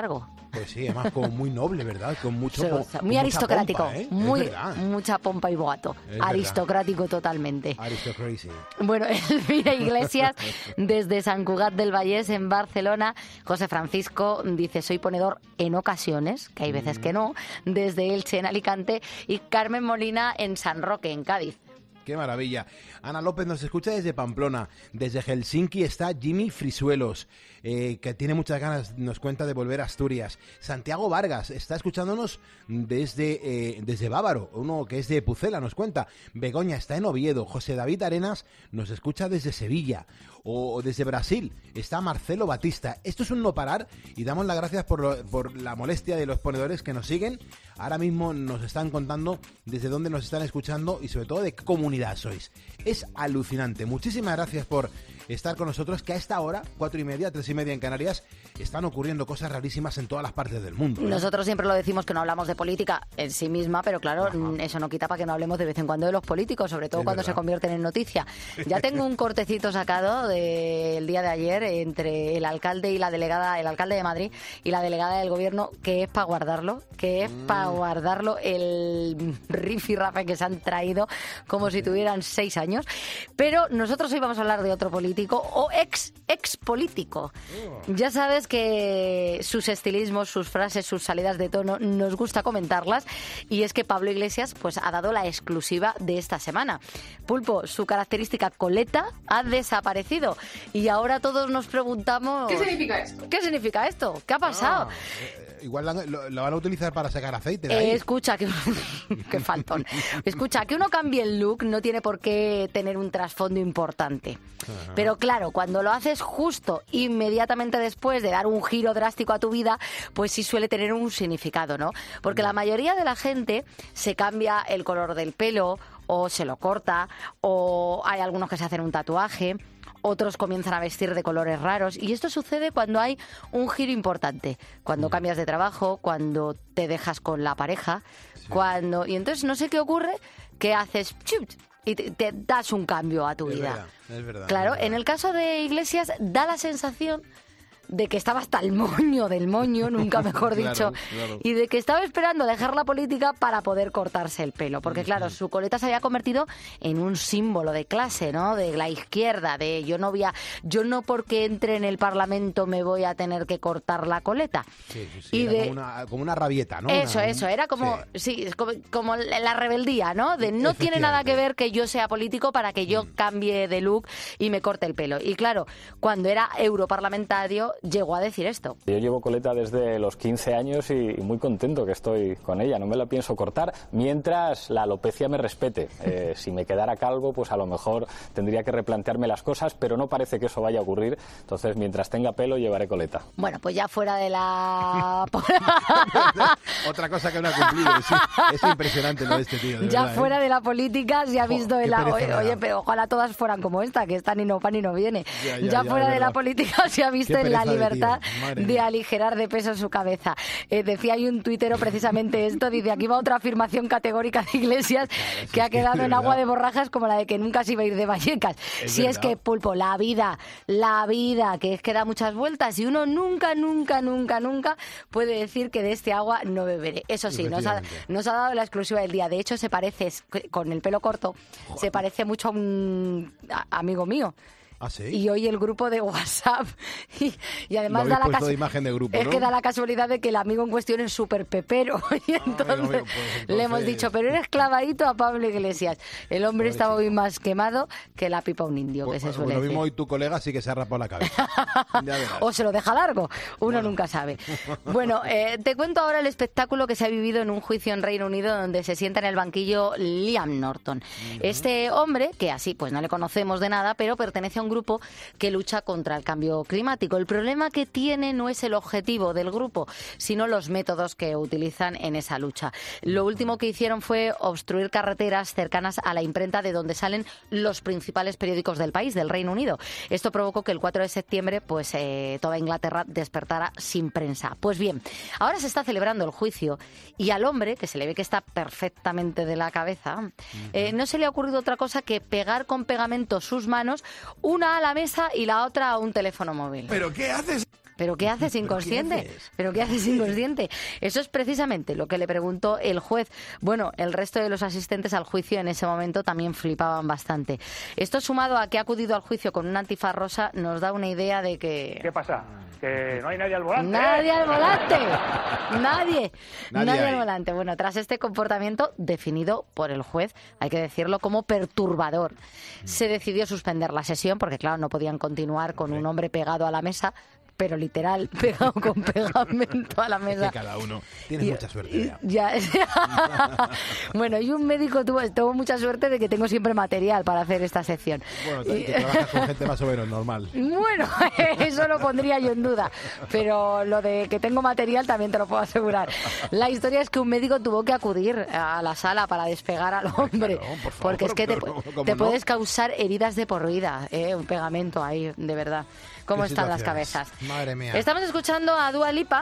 Speaker 11: Pues sí, además como muy noble, ¿verdad? Con mucho
Speaker 12: Sí,
Speaker 11: po-
Speaker 12: o sea,
Speaker 11: con
Speaker 12: muy
Speaker 11: mucha
Speaker 12: aristocrático,
Speaker 11: pompa, ¿eh?
Speaker 12: muy
Speaker 11: Es verdad.
Speaker 12: mucha pompa y boato,
Speaker 11: Es
Speaker 12: aristocrático totalmente.
Speaker 11: Aristocracy.
Speaker 12: Bueno, Elvira Iglesias, desde Sant Cugat del Vallès, en Barcelona. José Francisco dice, soy ponedor en ocasiones, que hay veces que no, desde Elche, en Alicante, y Carmen Molina, en San Roque, en Cádiz.
Speaker 11: Qué maravilla. Ana López nos escucha desde Pamplona. Desde Helsinki está Jimmy Frisuelos, eh, que tiene muchas ganas, nos cuenta, de volver a Asturias. Santiago Vargas está escuchándonos desde, eh, desde Bávaro, uno que es de Pucela, nos cuenta. Begoña está en Oviedo. José David Arenas nos escucha desde Sevilla. O, o desde Brasil está Marcelo Batista. Esto es un no parar y damos las gracias por, lo- por la molestia de los ponedores que nos siguen. Ahora mismo nos están contando desde dónde nos están escuchando y sobre todo de qué comunidad sois. Es alucinante. Muchísimas gracias por estar con nosotros, que a esta hora, cuatro y media, tres y media en Canarias, están ocurriendo cosas rarísimas en todas las partes del mundo, ¿eh?
Speaker 12: Nosotros siempre lo decimos que no hablamos de política en sí misma, pero claro, mm, eso no quita para que no hablemos de vez en cuando de los políticos, sobre todo
Speaker 11: Es
Speaker 12: cuando
Speaker 11: verdad.
Speaker 12: se convierten en noticia. Ya tengo un cortecito sacado del día de ayer entre el alcalde y la delegada, el alcalde de Madrid y la delegada del gobierno, que es para guardarlo, que es
Speaker 11: Mm.
Speaker 12: para guardarlo, el rifirrafe que se han traído como si tuvieran seis años. Pero nosotros hoy vamos a hablar de otro político, o ex, ex político. Ya sabes que sus estilismos, sus frases, sus salidas de tono, nos gusta comentarlas, y es que Pablo Iglesias pues ha dado la exclusiva de esta semana. Pulpo, su característica coleta ha desaparecido y ahora todos nos preguntamos...
Speaker 10: ¿Qué significa esto?
Speaker 12: ¿Qué significa esto? ¿Qué ha pasado?
Speaker 11: Eh, igual la- lo, lo van a utilizar para sacar aceite de ahí.
Speaker 12: Eh, escucha, que qué faltón. Escucha, que uno cambie el look no tiene por qué tener un trasfondo importante.
Speaker 11: Ajá.
Speaker 12: Pero claro, cuando lo haces justo inmediatamente después de dar un giro drástico a tu vida, pues sí suele tener un significado, ¿no? Porque la mayoría de la gente se cambia el color del pelo, o se lo corta, o hay algunos que se hacen un tatuaje, otros comienzan a vestir de colores raros, y esto sucede cuando hay un giro importante, cuando cambias de trabajo, cuando te dejas con la pareja, cuando y entonces no sé qué ocurre, que haces chut, y te, te das un cambio a tu
Speaker 11: Es
Speaker 12: vida.
Speaker 11: verdad, es verdad.
Speaker 12: Claro,
Speaker 11: es verdad.
Speaker 12: en el caso de Iglesias da la sensación de que estaba hasta el moño del moño, nunca mejor
Speaker 11: Claro,
Speaker 12: dicho,
Speaker 11: claro.
Speaker 12: y de que estaba esperando dejar la política para poder cortarse el pelo, porque claro, su coleta se había convertido en un símbolo de clase, ¿no? De la izquierda, de yo no voy a, yo no porque entre en el Parlamento me voy a tener que cortar la coleta.
Speaker 11: Sí, sí, sí,
Speaker 12: y
Speaker 11: era
Speaker 12: de-
Speaker 11: como, una, como una rabieta, ¿no?
Speaker 12: Eso,
Speaker 11: Una-
Speaker 12: eso, era como,
Speaker 11: Sí.
Speaker 12: sí, es como, como la rebeldía, ¿no? De no tiene nada que ver que yo sea político para que yo cambie de look y me corte el pelo. Y claro, cuando era europarlamentario llegó a decir esto.
Speaker 20: Yo llevo coleta desde los quince años y muy contento que estoy con ella. No me la pienso cortar mientras la alopecia me respete. Eh, si me quedara calvo, pues a lo mejor tendría que replantearme las cosas, pero no parece que eso vaya a ocurrir. Entonces, mientras tenga pelo, llevaré coleta.
Speaker 12: Bueno, pues ya fuera de la...
Speaker 11: Otra cosa que no ha cumplido. Sí, es impresionante lo de este tío, de
Speaker 12: ya
Speaker 11: verdad, ¿eh?
Speaker 12: fuera de la política se ha visto
Speaker 11: qué
Speaker 12: el... la-
Speaker 11: pereza
Speaker 12: Oye,
Speaker 11: me da.
Speaker 12: oye, pero ojalá todas fueran como esta, que esta ni no va ni no viene.
Speaker 11: Ya,
Speaker 12: Ya,
Speaker 11: ya, ya,
Speaker 12: fuera
Speaker 11: es
Speaker 12: de la
Speaker 11: verdad.
Speaker 12: política se ha visto
Speaker 11: Qué
Speaker 12: en la
Speaker 11: pereza de tío,
Speaker 12: libertad
Speaker 11: madre
Speaker 12: de
Speaker 11: mía.
Speaker 12: aligerar de peso su cabeza. Eh, decía ahí un tuitero precisamente esto, dice, aquí va otra afirmación categórica de Iglesias que ha quedado
Speaker 11: de
Speaker 12: en agua
Speaker 11: verdad.
Speaker 12: de borrajas como la de que nunca se iba a ir de Vallecas.
Speaker 11: Es
Speaker 12: si es
Speaker 11: verdad.
Speaker 12: que, Pulpo, la vida, la vida, que es que da muchas vueltas y uno nunca, nunca, nunca, nunca puede decir que de este agua no beberé. Eso sí, nos ha,
Speaker 11: Efectivamente.
Speaker 12: nos ha dado la exclusiva del día. De hecho, se parece, es- con el pelo corto, se parece mucho a un a- amigo mío.
Speaker 11: ¿Ah, sí?
Speaker 12: Y hoy el grupo de WhatsApp. Y, y además
Speaker 11: Lo
Speaker 12: da
Speaker 11: habéis
Speaker 12: la,
Speaker 11: puesto
Speaker 12: casu-
Speaker 11: de imagen de grupo,
Speaker 12: es
Speaker 11: ¿no?
Speaker 12: que da la casualidad de que el amigo en cuestión es súper pepero. Y entonces,
Speaker 11: amigo, pues
Speaker 12: le hemos
Speaker 11: entonces-
Speaker 12: dicho, pero eres clavadito a Pablo Iglesias. El hombre estaba hoy más quemado que la pipa a un indio, que se
Speaker 11: Pues
Speaker 12: suele
Speaker 11: lo
Speaker 12: decir.
Speaker 11: mismo hoy tu colega sí que se ha rapado la cabeza. Ya verás.
Speaker 12: O se lo deja largo, uno nunca sabe. Bueno, eh, te cuento ahora el espectáculo que se ha vivido en un juicio en Reino Unido donde se sienta en el banquillo Liam Norton. Este hombre, que así pues no le conocemos de nada, pero pertenece a un grupo que lucha contra el cambio climático. El problema que tiene no es el objetivo del grupo, sino los métodos que utilizan en esa lucha. Lo último que hicieron fue obstruir carreteras cercanas a la imprenta de donde salen los principales periódicos del país, del Reino Unido. Esto provocó que el cuatro de septiembre pues eh, toda Inglaterra despertara sin prensa. Pues bien, ahora se está celebrando el juicio y al hombre, que se le ve que está perfectamente de la cabeza, eh, no se le ha ocurrido otra cosa que pegar con pegamento sus manos, una a la mesa y la otra a un teléfono móvil.
Speaker 11: ¿Pero qué haces?
Speaker 12: ¿Pero qué haces inconsciente?
Speaker 11: ¿Qué haces?
Speaker 12: ¿Pero qué haces inconsciente? Eso es precisamente lo que le preguntó el juez. Bueno, el resto de los asistentes al juicio en ese momento también flipaban bastante. Esto sumado a que ha acudido al juicio con un antifaz rosa nos da una idea de que...
Speaker 21: ¿Qué pasa? Que no hay nadie al volante.
Speaker 12: ¡Nadie
Speaker 21: ¿eh?
Speaker 12: al volante! ¡Nadie!
Speaker 21: Nadie
Speaker 12: Nadie
Speaker 21: hay.
Speaker 12: al volante. Bueno, tras este comportamiento definido por el juez, hay que decirlo como perturbador, se decidió suspender la sesión porque, claro, no podían continuar con un hombre pegado a la mesa, pero literal, pegado con pegamento a la mesa.
Speaker 11: Es que cada uno tiene
Speaker 12: Y-
Speaker 11: mucha suerte. Ya.
Speaker 12: Ya. Bueno, y un médico tuvo, tuvo mucha suerte de que tengo siempre material para hacer esta sección.
Speaker 11: Bueno,
Speaker 12: Y-
Speaker 11: que trabajas con gente más o menos normal.
Speaker 12: Bueno, eso lo pondría yo en duda, pero lo de que tengo material también te lo puedo asegurar. La historia es que un médico tuvo que acudir a la sala para despegar al hombre,
Speaker 11: por favor,
Speaker 12: porque es que te,
Speaker 11: pero ¿cómo
Speaker 12: te
Speaker 11: no?
Speaker 12: puedes causar heridas de por vida, ¿eh? Un pegamento ahí, de verdad. ¿Cómo
Speaker 11: Qué
Speaker 12: están las
Speaker 11: situaciones.
Speaker 12: cabezas?
Speaker 11: Madre mía.
Speaker 12: Estamos escuchando a Dua Lipa,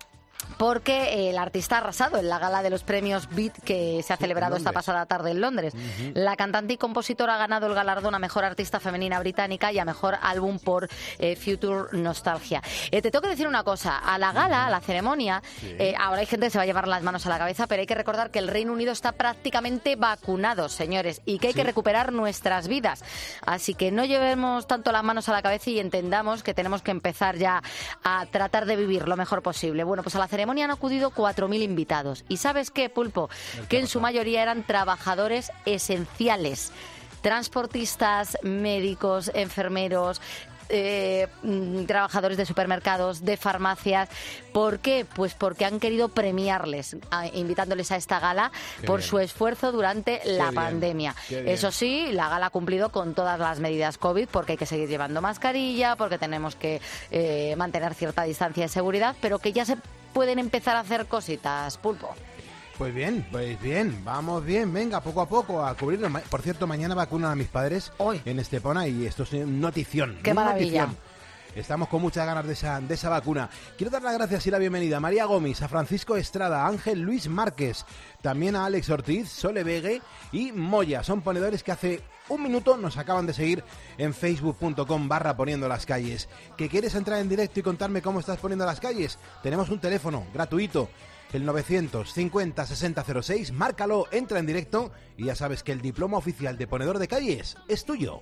Speaker 12: porque el artista ha arrasado en la gala de los premios Beat que se ha celebrado esta
Speaker 11: Londres.
Speaker 12: pasada tarde en Londres.
Speaker 11: Ujú.
Speaker 12: La cantante y compositora ha ganado el galardón a Mejor Artista Femenina Británica y a Mejor Álbum por eh, Future Nostalgia. Eh, te tengo que decir una cosa, a la gala, a la ceremonia,
Speaker 11: Sí.
Speaker 12: eh, ahora hay gente que se va a llevar las manos a la cabeza, pero hay que recordar que el Reino Unido está prácticamente vacunado, señores, y que hay
Speaker 11: Sí.
Speaker 12: que recuperar nuestras vidas. Así que no llevemos tanto las manos a la cabeza y entendamos que tenemos que empezar ya a tratar de vivir lo mejor posible. Bueno, pues a la ceremonia han acudido cuatro mil invitados. ¿Y sabes qué, Pulpo? Que en su mayoría eran trabajadores esenciales. Transportistas, médicos, enfermeros, eh, mm, trabajadores de supermercados, de farmacias. ¿Por qué? Pues porque han querido premiarles, a- invitándoles a esta gala
Speaker 11: Qué
Speaker 12: por
Speaker 11: bien.
Speaker 12: su esfuerzo durante la
Speaker 11: bien,
Speaker 12: pandemia.
Speaker 11: qué bien.
Speaker 12: Eso sí, la gala ha cumplido con todas las medidas COVID porque hay que seguir llevando mascarilla, porque tenemos que eh, mantener cierta distancia de seguridad, pero que ya se pueden empezar a hacer cositas, Pulpo.
Speaker 11: Pues bien, pues bien, vamos bien, venga, poco a poco a cubrirlo. Ma- Por cierto, mañana vacunan a mis padres en Estepona y esto es notición.
Speaker 12: ¡Qué maravilla!
Speaker 11: notición. Estamos con muchas ganas de esa, de esa vacuna. Quiero dar las gracias y la bienvenida a María Gómez, a Francisco Estrada, a Ángel Luis Márquez, también a Alex Ortiz, Sole Vegue y Moya. Son ponedores que hace un minuto nos acaban de seguir en facebook punto com barra poniendo las calles. ¿Que quieres entrar en directo y contarme cómo estás poniendo las calles? Tenemos un teléfono gratuito, el novecientos cincuenta sesenta cero seis, márcalo, entra en directo y ya sabes que el diploma oficial de ponedor de calles es tuyo.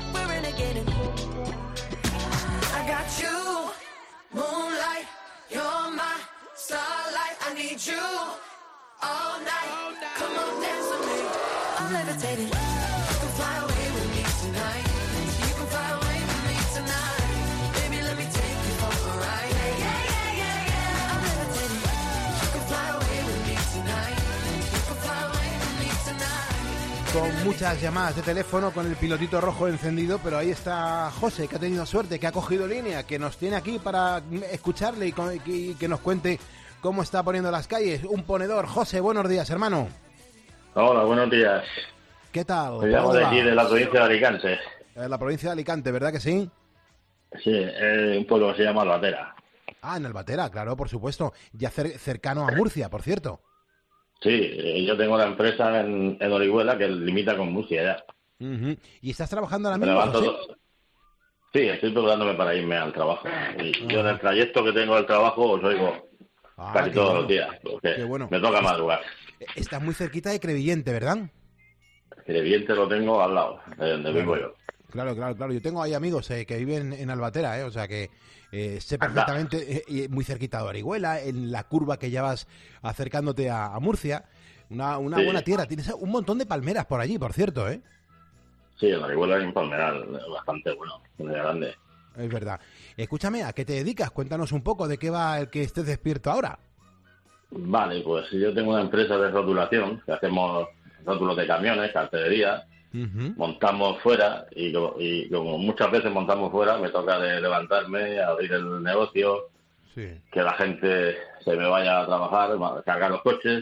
Speaker 16: I got you, moonlight, you're my starlight. I need you all night. Come on, dance with me. I'm levitating. You can fly away with me tonight. You can fly away with me tonight. Baby, let me take you for a ride. Yeah, yeah, yeah, yeah, yeah. I'm levitating. You can fly away with me tonight. You can fly away with me tonight.
Speaker 11: Con muchas llamadas de teléfono, con el pilotito rojo encendido, pero ahí está José, que ha tenido suerte, que ha cogido línea, que nos tiene aquí para escucharle y co- y que nos cuente cómo está poniendo las calles. Un ponedor. José, buenos días, hermano.
Speaker 22: Hola, buenos días.
Speaker 11: ¿Qué tal?
Speaker 22: Me llamo
Speaker 11: ¿Cómo
Speaker 22: de
Speaker 11: va?
Speaker 22: aquí, de la provincia de Alicante.
Speaker 11: En la provincia de Alicante, ¿verdad que sí?
Speaker 22: Sí, es un pueblo que se llama Albatera.
Speaker 11: Ah, en Albatera, claro, por supuesto. Ya cer- cercano a Murcia, por cierto.
Speaker 22: Sí, eh, yo tengo una empresa en, en Orihuela que limita con Murcia ya.
Speaker 11: Ujú. ¿Y estás trabajando ahora
Speaker 22: Me
Speaker 11: mismo,
Speaker 22: levanto
Speaker 11: José?
Speaker 22: to- Sí, estoy preparándome para irme al trabajo. Y yo en el trayecto que tengo al trabajo os oigo
Speaker 11: Ah,
Speaker 22: casi
Speaker 11: qué
Speaker 22: todos
Speaker 11: bueno.
Speaker 22: los días, porque
Speaker 11: Qué bueno.
Speaker 22: me toca madrugar.
Speaker 11: Estás muy cerquita de Crevillente, ¿verdad?
Speaker 22: El viento lo tengo al lado, de donde
Speaker 11: Claro.
Speaker 22: vivo yo.
Speaker 11: Claro, claro, claro. Yo tengo ahí amigos eh, que viven en Albatera, ¿eh? O sea que eh, sé perfectamente, eh, y muy cerquita de Orihuela, en la curva que ya vas acercándote a, a Murcia. Una, una
Speaker 22: Sí.
Speaker 11: buena tierra. Tienes un montón de palmeras por allí, por cierto, ¿eh?
Speaker 22: Sí, en Orihuela hay un palmeral bastante bueno, muy grande.
Speaker 11: Es verdad. Escúchame, ¿a qué te dedicas? Cuéntanos un poco de qué va el que estés despierto ahora.
Speaker 22: Vale, pues yo tengo una empresa de rotulación, que hacemos rótulos de camiones, cartelería, montamos fuera y, co- y como muchas veces montamos fuera, me toca de levantarme, abrir el negocio,
Speaker 11: Sí.
Speaker 22: que la gente se me vaya a trabajar, ma- cargar los coches.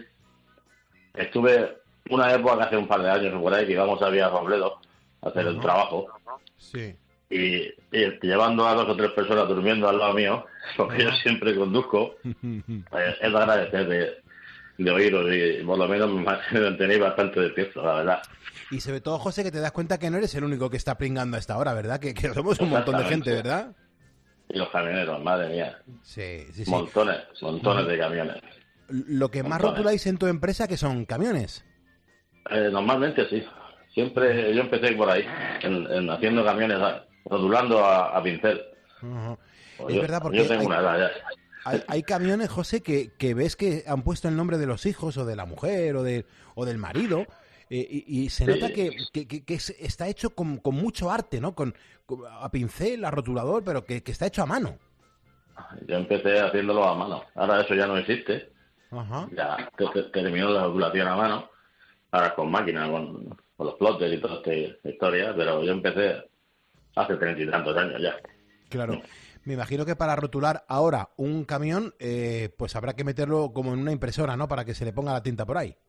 Speaker 22: Estuve una época, hace un par de años por ahí, que íbamos a Vía Robledo a hacer el trabajo
Speaker 11: Sí.
Speaker 22: y, y llevando a dos o tres personas durmiendo al lado mío, porque yo siempre conduzco. Eh, es de agradecer de, de oíros y por lo menos me mantenéis bastante despierto, la verdad.
Speaker 11: Y sobre todo, José, que te das cuenta que no eres el único que está pringando a esta hora, ¿verdad? Que, que somos un montón de gente,
Speaker 22: Exactamente.
Speaker 11: ¿verdad?
Speaker 22: y los camioneros, madre mía.
Speaker 11: Sí, sí, sí.
Speaker 22: Montones, montones de camiones.
Speaker 11: Lo que más
Speaker 22: Montones.
Speaker 11: rotuláis en tu empresa, que son camiones.
Speaker 22: Eh, normalmente sí. Siempre yo empecé por ahí, en, en haciendo camiones, rotulando a, a pincel.
Speaker 11: Uh-huh.
Speaker 22: Pues
Speaker 11: Es
Speaker 22: yo,
Speaker 11: verdad, porque
Speaker 22: yo tengo
Speaker 11: hay-
Speaker 22: una edad ya.
Speaker 11: Hay, hay camiones, José, que, que ves que han puesto el nombre de los hijos o de la mujer o, de, o del marido eh, y, y se
Speaker 22: Sí.
Speaker 11: nota que, que- que- que es- está hecho con, con mucho arte, ¿no? Con, con- a pincel, a rotulador, pero que, que está hecho a mano.
Speaker 22: Yo empecé haciéndolo a mano. Ahora eso ya no existe.
Speaker 11: Ajá.
Speaker 22: Ya te- te- terminó la rotulación a mano. Ahora con máquina, con, con los plotters y toda esta historia. Pero yo empecé hace treinta y tantos años ya.
Speaker 11: Claro. Me imagino que para rotular ahora un camión, eh, pues habrá que meterlo como en una impresora, ¿no? Para que se le ponga la tinta por ahí.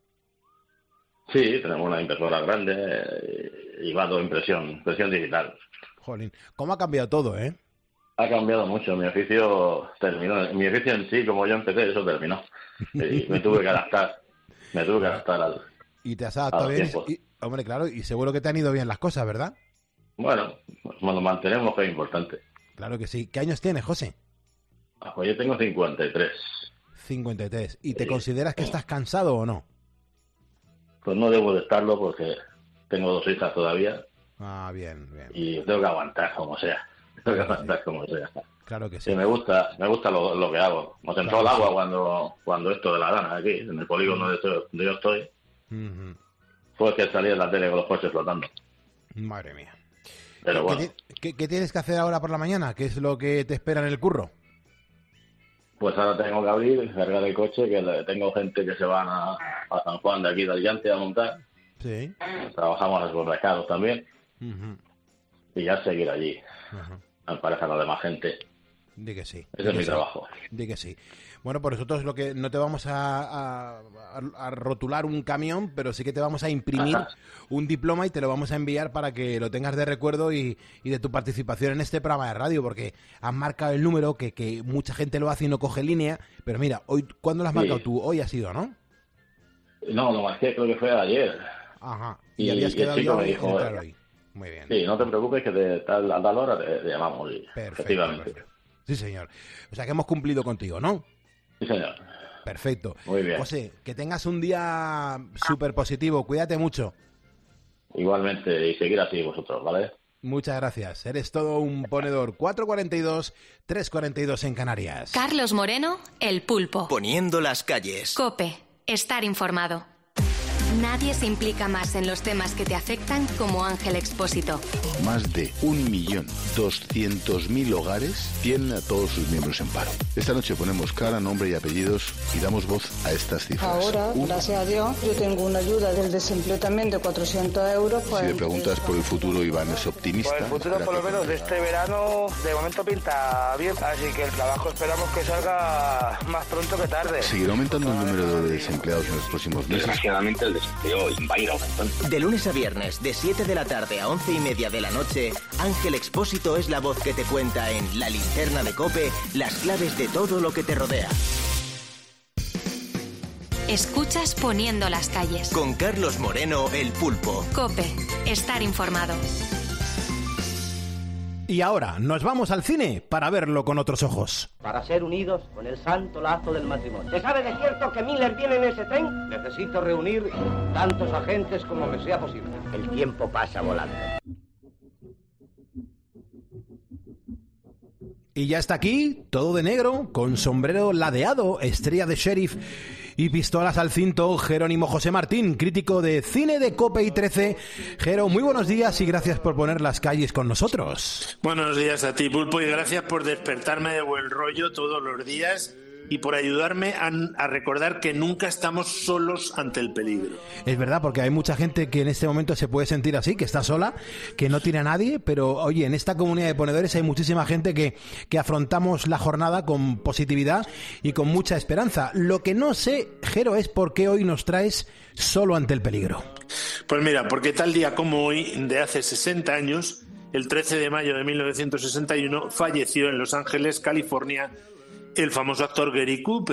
Speaker 22: Sí, tenemos una impresora grande eh, y va todo impresión, impresión digital.
Speaker 11: Jolín, ¿cómo ha cambiado todo, eh?
Speaker 22: Ha cambiado mucho. Mi oficio terminó. Mi oficio en sí, como yo empecé, eso terminó. Y me tuve que adaptar. Me tuve que adaptar al...
Speaker 11: Y te has
Speaker 22: a
Speaker 11: adaptado
Speaker 22: los
Speaker 11: bien.
Speaker 22: tiempos.
Speaker 11: Y, hombre, claro, y seguro que te han ido bien las cosas, ¿verdad?
Speaker 22: Bueno, nos mantenemos, que es importante.
Speaker 11: Claro que sí. ¿Qué años tienes, José?
Speaker 22: Ah, pues yo tengo cincuenta y tres.
Speaker 11: cincuenta y tres. ¿Y te
Speaker 22: Sí.
Speaker 11: consideras que estás cansado o no?
Speaker 22: Pues no debo de estarlo porque tengo dos hijas todavía
Speaker 11: Ah, bien, bien.
Speaker 22: y tengo que aguantar como sea. Tengo que aguantar como sea.
Speaker 11: Claro que sí.
Speaker 22: Sí, me gusta, me gusta lo, lo que hago. Nos entró
Speaker 11: Claro,
Speaker 22: el agua
Speaker 11: sí.
Speaker 22: cuando, cuando esto de la gana aquí, en el polígono de esto- donde yo estoy,
Speaker 11: Ujú.
Speaker 22: fue que salí en la tele con los coches flotando.
Speaker 11: Madre mía.
Speaker 22: Pero
Speaker 11: ¿Qué,
Speaker 22: bueno,
Speaker 11: ti- qué- qué tienes que hacer ahora por la mañana? ¿Qué es lo que te espera en el curro?
Speaker 22: pues ahora tengo que abrir, cargar el coche, que le- tengo gente que se van a, a San Juan de aquí de Allante a montar.
Speaker 11: Sí.
Speaker 22: Trabajamos en los mercados también
Speaker 11: Ujú.
Speaker 22: y ya seguir allí,
Speaker 11: Ajá.
Speaker 22: emparejando a la demás gente.
Speaker 11: Di que sí.
Speaker 22: Ese
Speaker 11: di
Speaker 22: es
Speaker 11: que
Speaker 22: mi
Speaker 11: sí.
Speaker 22: trabajo.
Speaker 11: Di que sí. Bueno, pues nosotros lo que no te vamos a, a- a rotular un camión, pero sí que te vamos a imprimir
Speaker 22: Ajá.
Speaker 11: un diploma y te lo vamos a enviar para que lo tengas de recuerdo y, y de tu participación en este programa de radio, porque has marcado el número que, que mucha gente lo hace y no coge línea, pero mira, hoy ¿cuándo lo has
Speaker 22: Sí.
Speaker 11: marcado tú? Hoy ha sido, ¿no?
Speaker 22: No, lo marqué, creo que fue ayer.
Speaker 11: Ajá. Y,
Speaker 22: Y,
Speaker 11: habías
Speaker 22: y el
Speaker 11: quedado
Speaker 22: chico
Speaker 11: ya
Speaker 22: me
Speaker 11: en
Speaker 22: dijo,
Speaker 11: entrar
Speaker 22: eh,
Speaker 11: hoy. Muy bien.
Speaker 22: sí, no te preocupes que de tal, a tal hora te, te llamamos. Y,
Speaker 11: Perfecto,
Speaker 22: efectivamente.
Speaker 11: perfecto. Sí, señor. O sea que hemos cumplido contigo, ¿no?
Speaker 22: Sí, señor.
Speaker 11: Perfecto.
Speaker 22: Muy bien.
Speaker 11: José, que tengas un día súper positivo. Cuídate mucho.
Speaker 22: Igualmente, y seguir así vosotros, ¿vale?
Speaker 11: Muchas gracias. Eres todo un ponedor. cuatro cuarenta y dos, tres cuarenta y dos en Canarias.
Speaker 3: Carlos Moreno, El Pulpo.
Speaker 2: Poniendo las calles.
Speaker 3: COPE. Estar informado. Nadie se implica más en los temas que te afectan como Ángel Expósito.
Speaker 4: Más de un millón doscientos mil hogares tienen a todos sus miembros en paro. Esta noche ponemos cara, nombre y apellidos y damos voz a estas cifras.
Speaker 5: Ahora,
Speaker 4: Un-
Speaker 5: gracias a Dios, yo tengo una ayuda del desempleo también de cuatrocientos euros. Pues,
Speaker 4: Si le preguntas por el futuro, Iván es optimista.
Speaker 21: Pues el futuro, por lo menos, de este verano, de momento pinta bien. Así que el trabajo esperamos que salga más pronto que tarde.
Speaker 4: ¿Seguirá aumentando el número de desempleados en los próximos meses?
Speaker 22: Desgraciadamente el desempleo va a ir aumentando.
Speaker 2: De lunes a viernes, de siete de la tarde a once y media de la noche, Ángel Expósito es la voz que te cuenta en La Linterna de COPE las claves de todo lo que te rodea.
Speaker 3: Escuchas Poniendo las calles.
Speaker 2: Con Carlos Moreno, El Pulpo.
Speaker 3: COPE. Estar informado.
Speaker 11: Y ahora nos vamos al cine para verlo con otros ojos.
Speaker 23: Para ser unidos con el santo lazo del matrimonio. ¿Se sabe de cierto que Miller viene en ese tren? Necesito reunir tantos agentes como me sea posible. El tiempo pasa volando.
Speaker 11: Y ya está aquí, todo de negro, con sombrero ladeado, estrella de sheriff y pistolas al cinto, Jerónimo José Martín, crítico de cine de COPE y trece. Jero, muy buenos días y gracias por poner las calles con nosotros.
Speaker 24: Buenos días a ti, Pulpo, y gracias por despertarme de buen rollo todos los días y por ayudarme a, a recordar que nunca estamos solos ante el peligro.
Speaker 11: Es verdad, porque hay mucha gente que en este momento se puede sentir así, que está sola, que no tiene a nadie, pero oye, en esta comunidad de ponedores hay muchísima gente que, que afrontamos la jornada con positividad y con mucha esperanza. Lo que no sé, Jero, es por qué hoy nos traes solo ante el peligro.
Speaker 24: Pues mira, porque tal día como hoy, de hace sesenta años, el trece de mayo de mil novecientos sesenta y uno, falleció en Los Ángeles, California, el famoso actor Gary Cooper,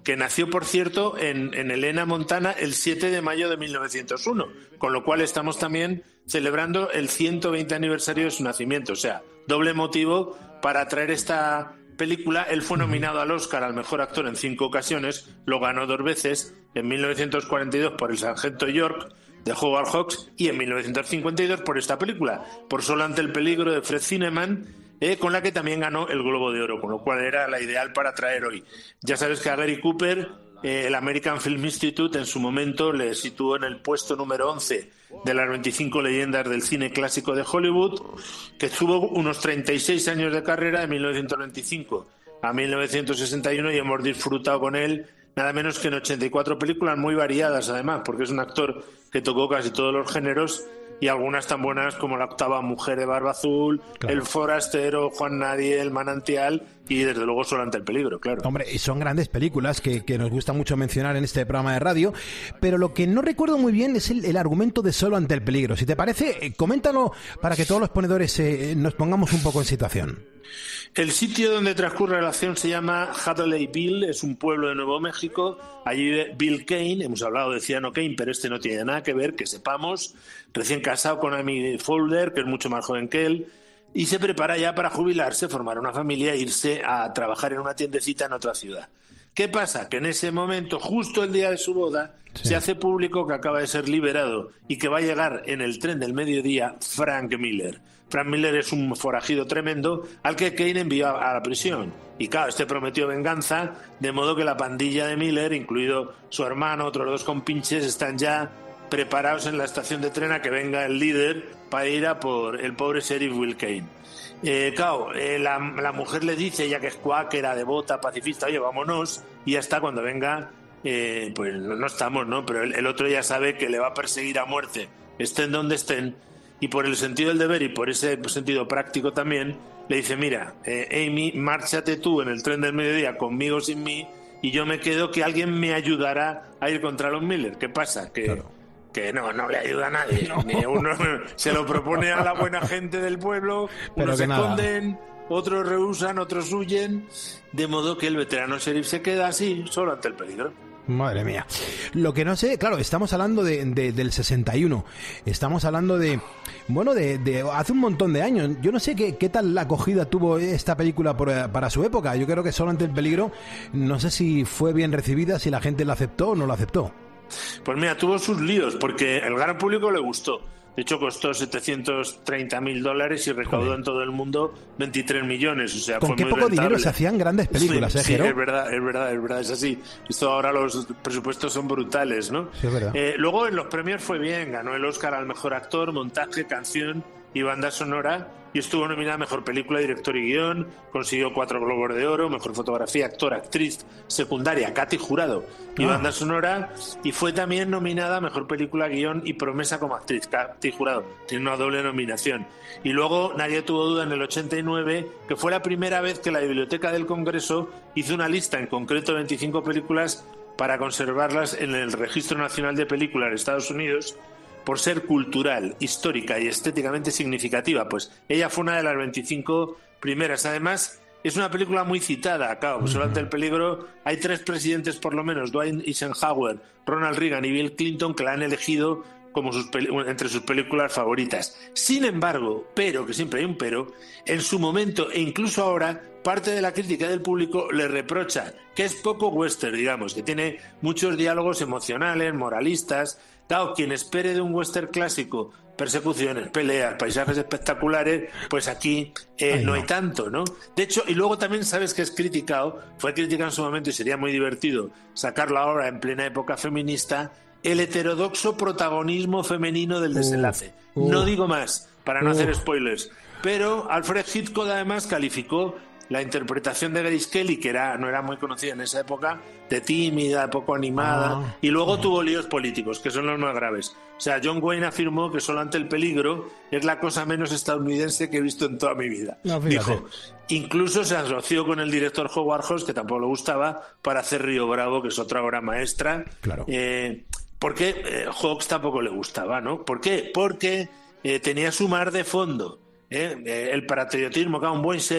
Speaker 24: que nació, por cierto, en, en Helena, Montana, el siete de mayo de mil novecientos uno, con lo cual estamos también celebrando el ciento veinte aniversario de su nacimiento. O sea, doble motivo para traer esta película. Él fue nominado al Oscar al mejor actor en cinco ocasiones, lo ganó dos veces, en mil novecientos cuarenta y dos por El sargento York de Howard Hawks y en mil novecientos cincuenta y dos por esta película, por Solo ante el peligro de Fred Zinnemann, eh, con la que también ganó el Globo de Oro, con lo cual era la ideal para traer hoy. Ya sabes que a Gary Cooper, eh, el American Film Institute en su momento le situó en el puesto número once de las veinticinco leyendas del cine clásico de Hollywood, que tuvo unos treinta y seis años de carrera de mil novecientos veinticinco a mil novecientos sesenta y uno, y hemos disfrutado con él nada menos que en ochenta y cuatro películas muy variadas, además, porque es un actor que tocó casi todos los géneros, y algunas tan buenas como La octava mujer de barba azul, claro. El forastero, Juan Nadie, El manantial y desde luego Solo ante el peligro, claro.
Speaker 11: Hombre, y son grandes películas que, que nos gusta mucho mencionar en este programa de radio, pero lo que no recuerdo muy bien es el, el argumento de Solo ante el peligro. Si te parece, eh, coméntalo para que todos los ponedores eh, nos pongamos un poco en situación.
Speaker 24: El sitio donde transcurre la acción se llama Hadleyville, es un pueblo de Nuevo México. Allí vive Bill Kane, hemos hablado de Ciudadano Kane, pero este no tiene nada que ver, que sepamos. Recién casado con Amy Folder, que es mucho más joven que él, y se prepara ya para jubilarse, formar una familia e irse a trabajar en una tiendecita en otra ciudad. ¿Qué pasa? Que en ese momento, justo el día de su boda, sí. se hace público que acaba de ser liberado y que va a llegar en el tren del mediodía Frank Miller. Frank Miller es un forajido tremendo al que Kane envió a la prisión. Y claro, este prometió venganza, de modo que la pandilla de Miller, incluido su hermano, otros dos compinches, están ya preparados en la estación de tren a que venga el líder para ir a por el pobre sheriff Will Kane. Eh, claro, eh, la, la mujer le dice, ella que es cuáquera, devota, pacifista, oye, vámonos, y ya está, cuando venga, eh, pues no, no estamos, ¿no? Pero el, el otro ya sabe que le va a perseguir a muerte, estén donde estén, y por el sentido del deber y por ese sentido práctico también, le dice, mira, eh, Amy, márchate tú en el tren del mediodía conmigo sin mí, y yo me quedo, que alguien me ayudará a ir contra los Miller. ¿Qué pasa? Que... Claro. Que no, no le ayuda a nadie. No. Ni uno se lo propone a la buena gente del pueblo,
Speaker 11: pero
Speaker 24: unos se
Speaker 11: nada.
Speaker 24: esconden, otros rehusan, otros huyen, de modo que el veterano sheriff se queda así, solo ante el peligro.
Speaker 11: Madre mía. Lo que no sé, claro, estamos hablando de, de, del sesenta y uno. Estamos hablando de, bueno, de, de hace un montón de años. Yo no sé qué, qué tal la acogida tuvo esta película por, para su época. Yo creo que Solo ante el peligro, no sé si fue bien recibida, si la gente la aceptó o no la aceptó.
Speaker 24: Pues mira, tuvo sus líos, porque el gran público le gustó. De hecho, costó setecientos treinta mil dólares y recaudó Joder. en todo el mundo veintitrés millones. O sea,
Speaker 11: ¿con
Speaker 24: fue
Speaker 11: qué
Speaker 24: muy
Speaker 11: poco
Speaker 24: rentable.
Speaker 11: dinero se hacían grandes películas,
Speaker 24: sí,
Speaker 11: eh,
Speaker 24: sí,
Speaker 11: Jero?
Speaker 24: es verdad, es verdad, es verdad, es así. Esto ahora los presupuestos son brutales, ¿no?
Speaker 11: Sí, es verdad.
Speaker 24: Eh, luego en los premios fue bien, ganó el Oscar al mejor actor, montaje, canción y banda sonora, y estuvo nominada a mejor película, director y guión, consiguió cuatro Globos de Oro, mejor fotografía, actor, actriz secundaria, Katy Jurado, y ah. banda sonora, y fue también nominada a mejor película, guión y promesa como actriz, Katy Jurado, tiene una doble nominación. Y luego nadie tuvo duda en el ochenta y nueve que fue la primera vez que la Biblioteca del Congreso hizo una lista, en concreto veinticinco películas, para conservarlas en el Registro Nacional de Películas de Estados Unidos, por ser cultural, histórica y estéticamente significativa. Pues ella fue una de las veinticinco primeras. Además, es una película muy citada. Claro, pues, Solo ante el peligro hay tres presidentes por lo menos, Dwight Eisenhower, Ronald Reagan y Bill Clinton, que la han elegido como sus entre sus películas favoritas. Sin embargo, pero, que siempre hay un pero, en su momento e incluso ahora, parte de la crítica del público le reprocha que es poco western, digamos, que tiene muchos diálogos emocionales, moralistas. Dado quien espere de un western clásico persecuciones, peleas, paisajes espectaculares, pues aquí eh, Ay, no. no hay tanto, ¿no? De hecho, y luego también sabes que es criticado, fue criticado en su momento y sería muy divertido sacarlo ahora en plena época feminista, el heterodoxo protagonismo femenino del desenlace. Uh, uh, no digo más, para no uh. hacer spoilers, pero Alfred Hitchcock además calificó la interpretación de Grace Kelly, que era, no era muy conocida en esa época, de tímida, poco animada, ah, y luego ah. tuvo líos políticos, que son los más graves. O sea, John Wayne afirmó que Solo ante el peligro es la cosa menos estadounidense que he visto en toda mi vida. No, dijo, incluso se asoció con el director Howard Hawks, que tampoco le gustaba, para hacer Río Bravo, que es otra obra maestra.
Speaker 11: Claro.
Speaker 24: Eh, porque eh, Hawks tampoco le gustaba, ¿no? ¿Por qué? Porque eh, tenía su mar de fondo. ¿eh? Eh, el patriotismo, que era un buen sheriff,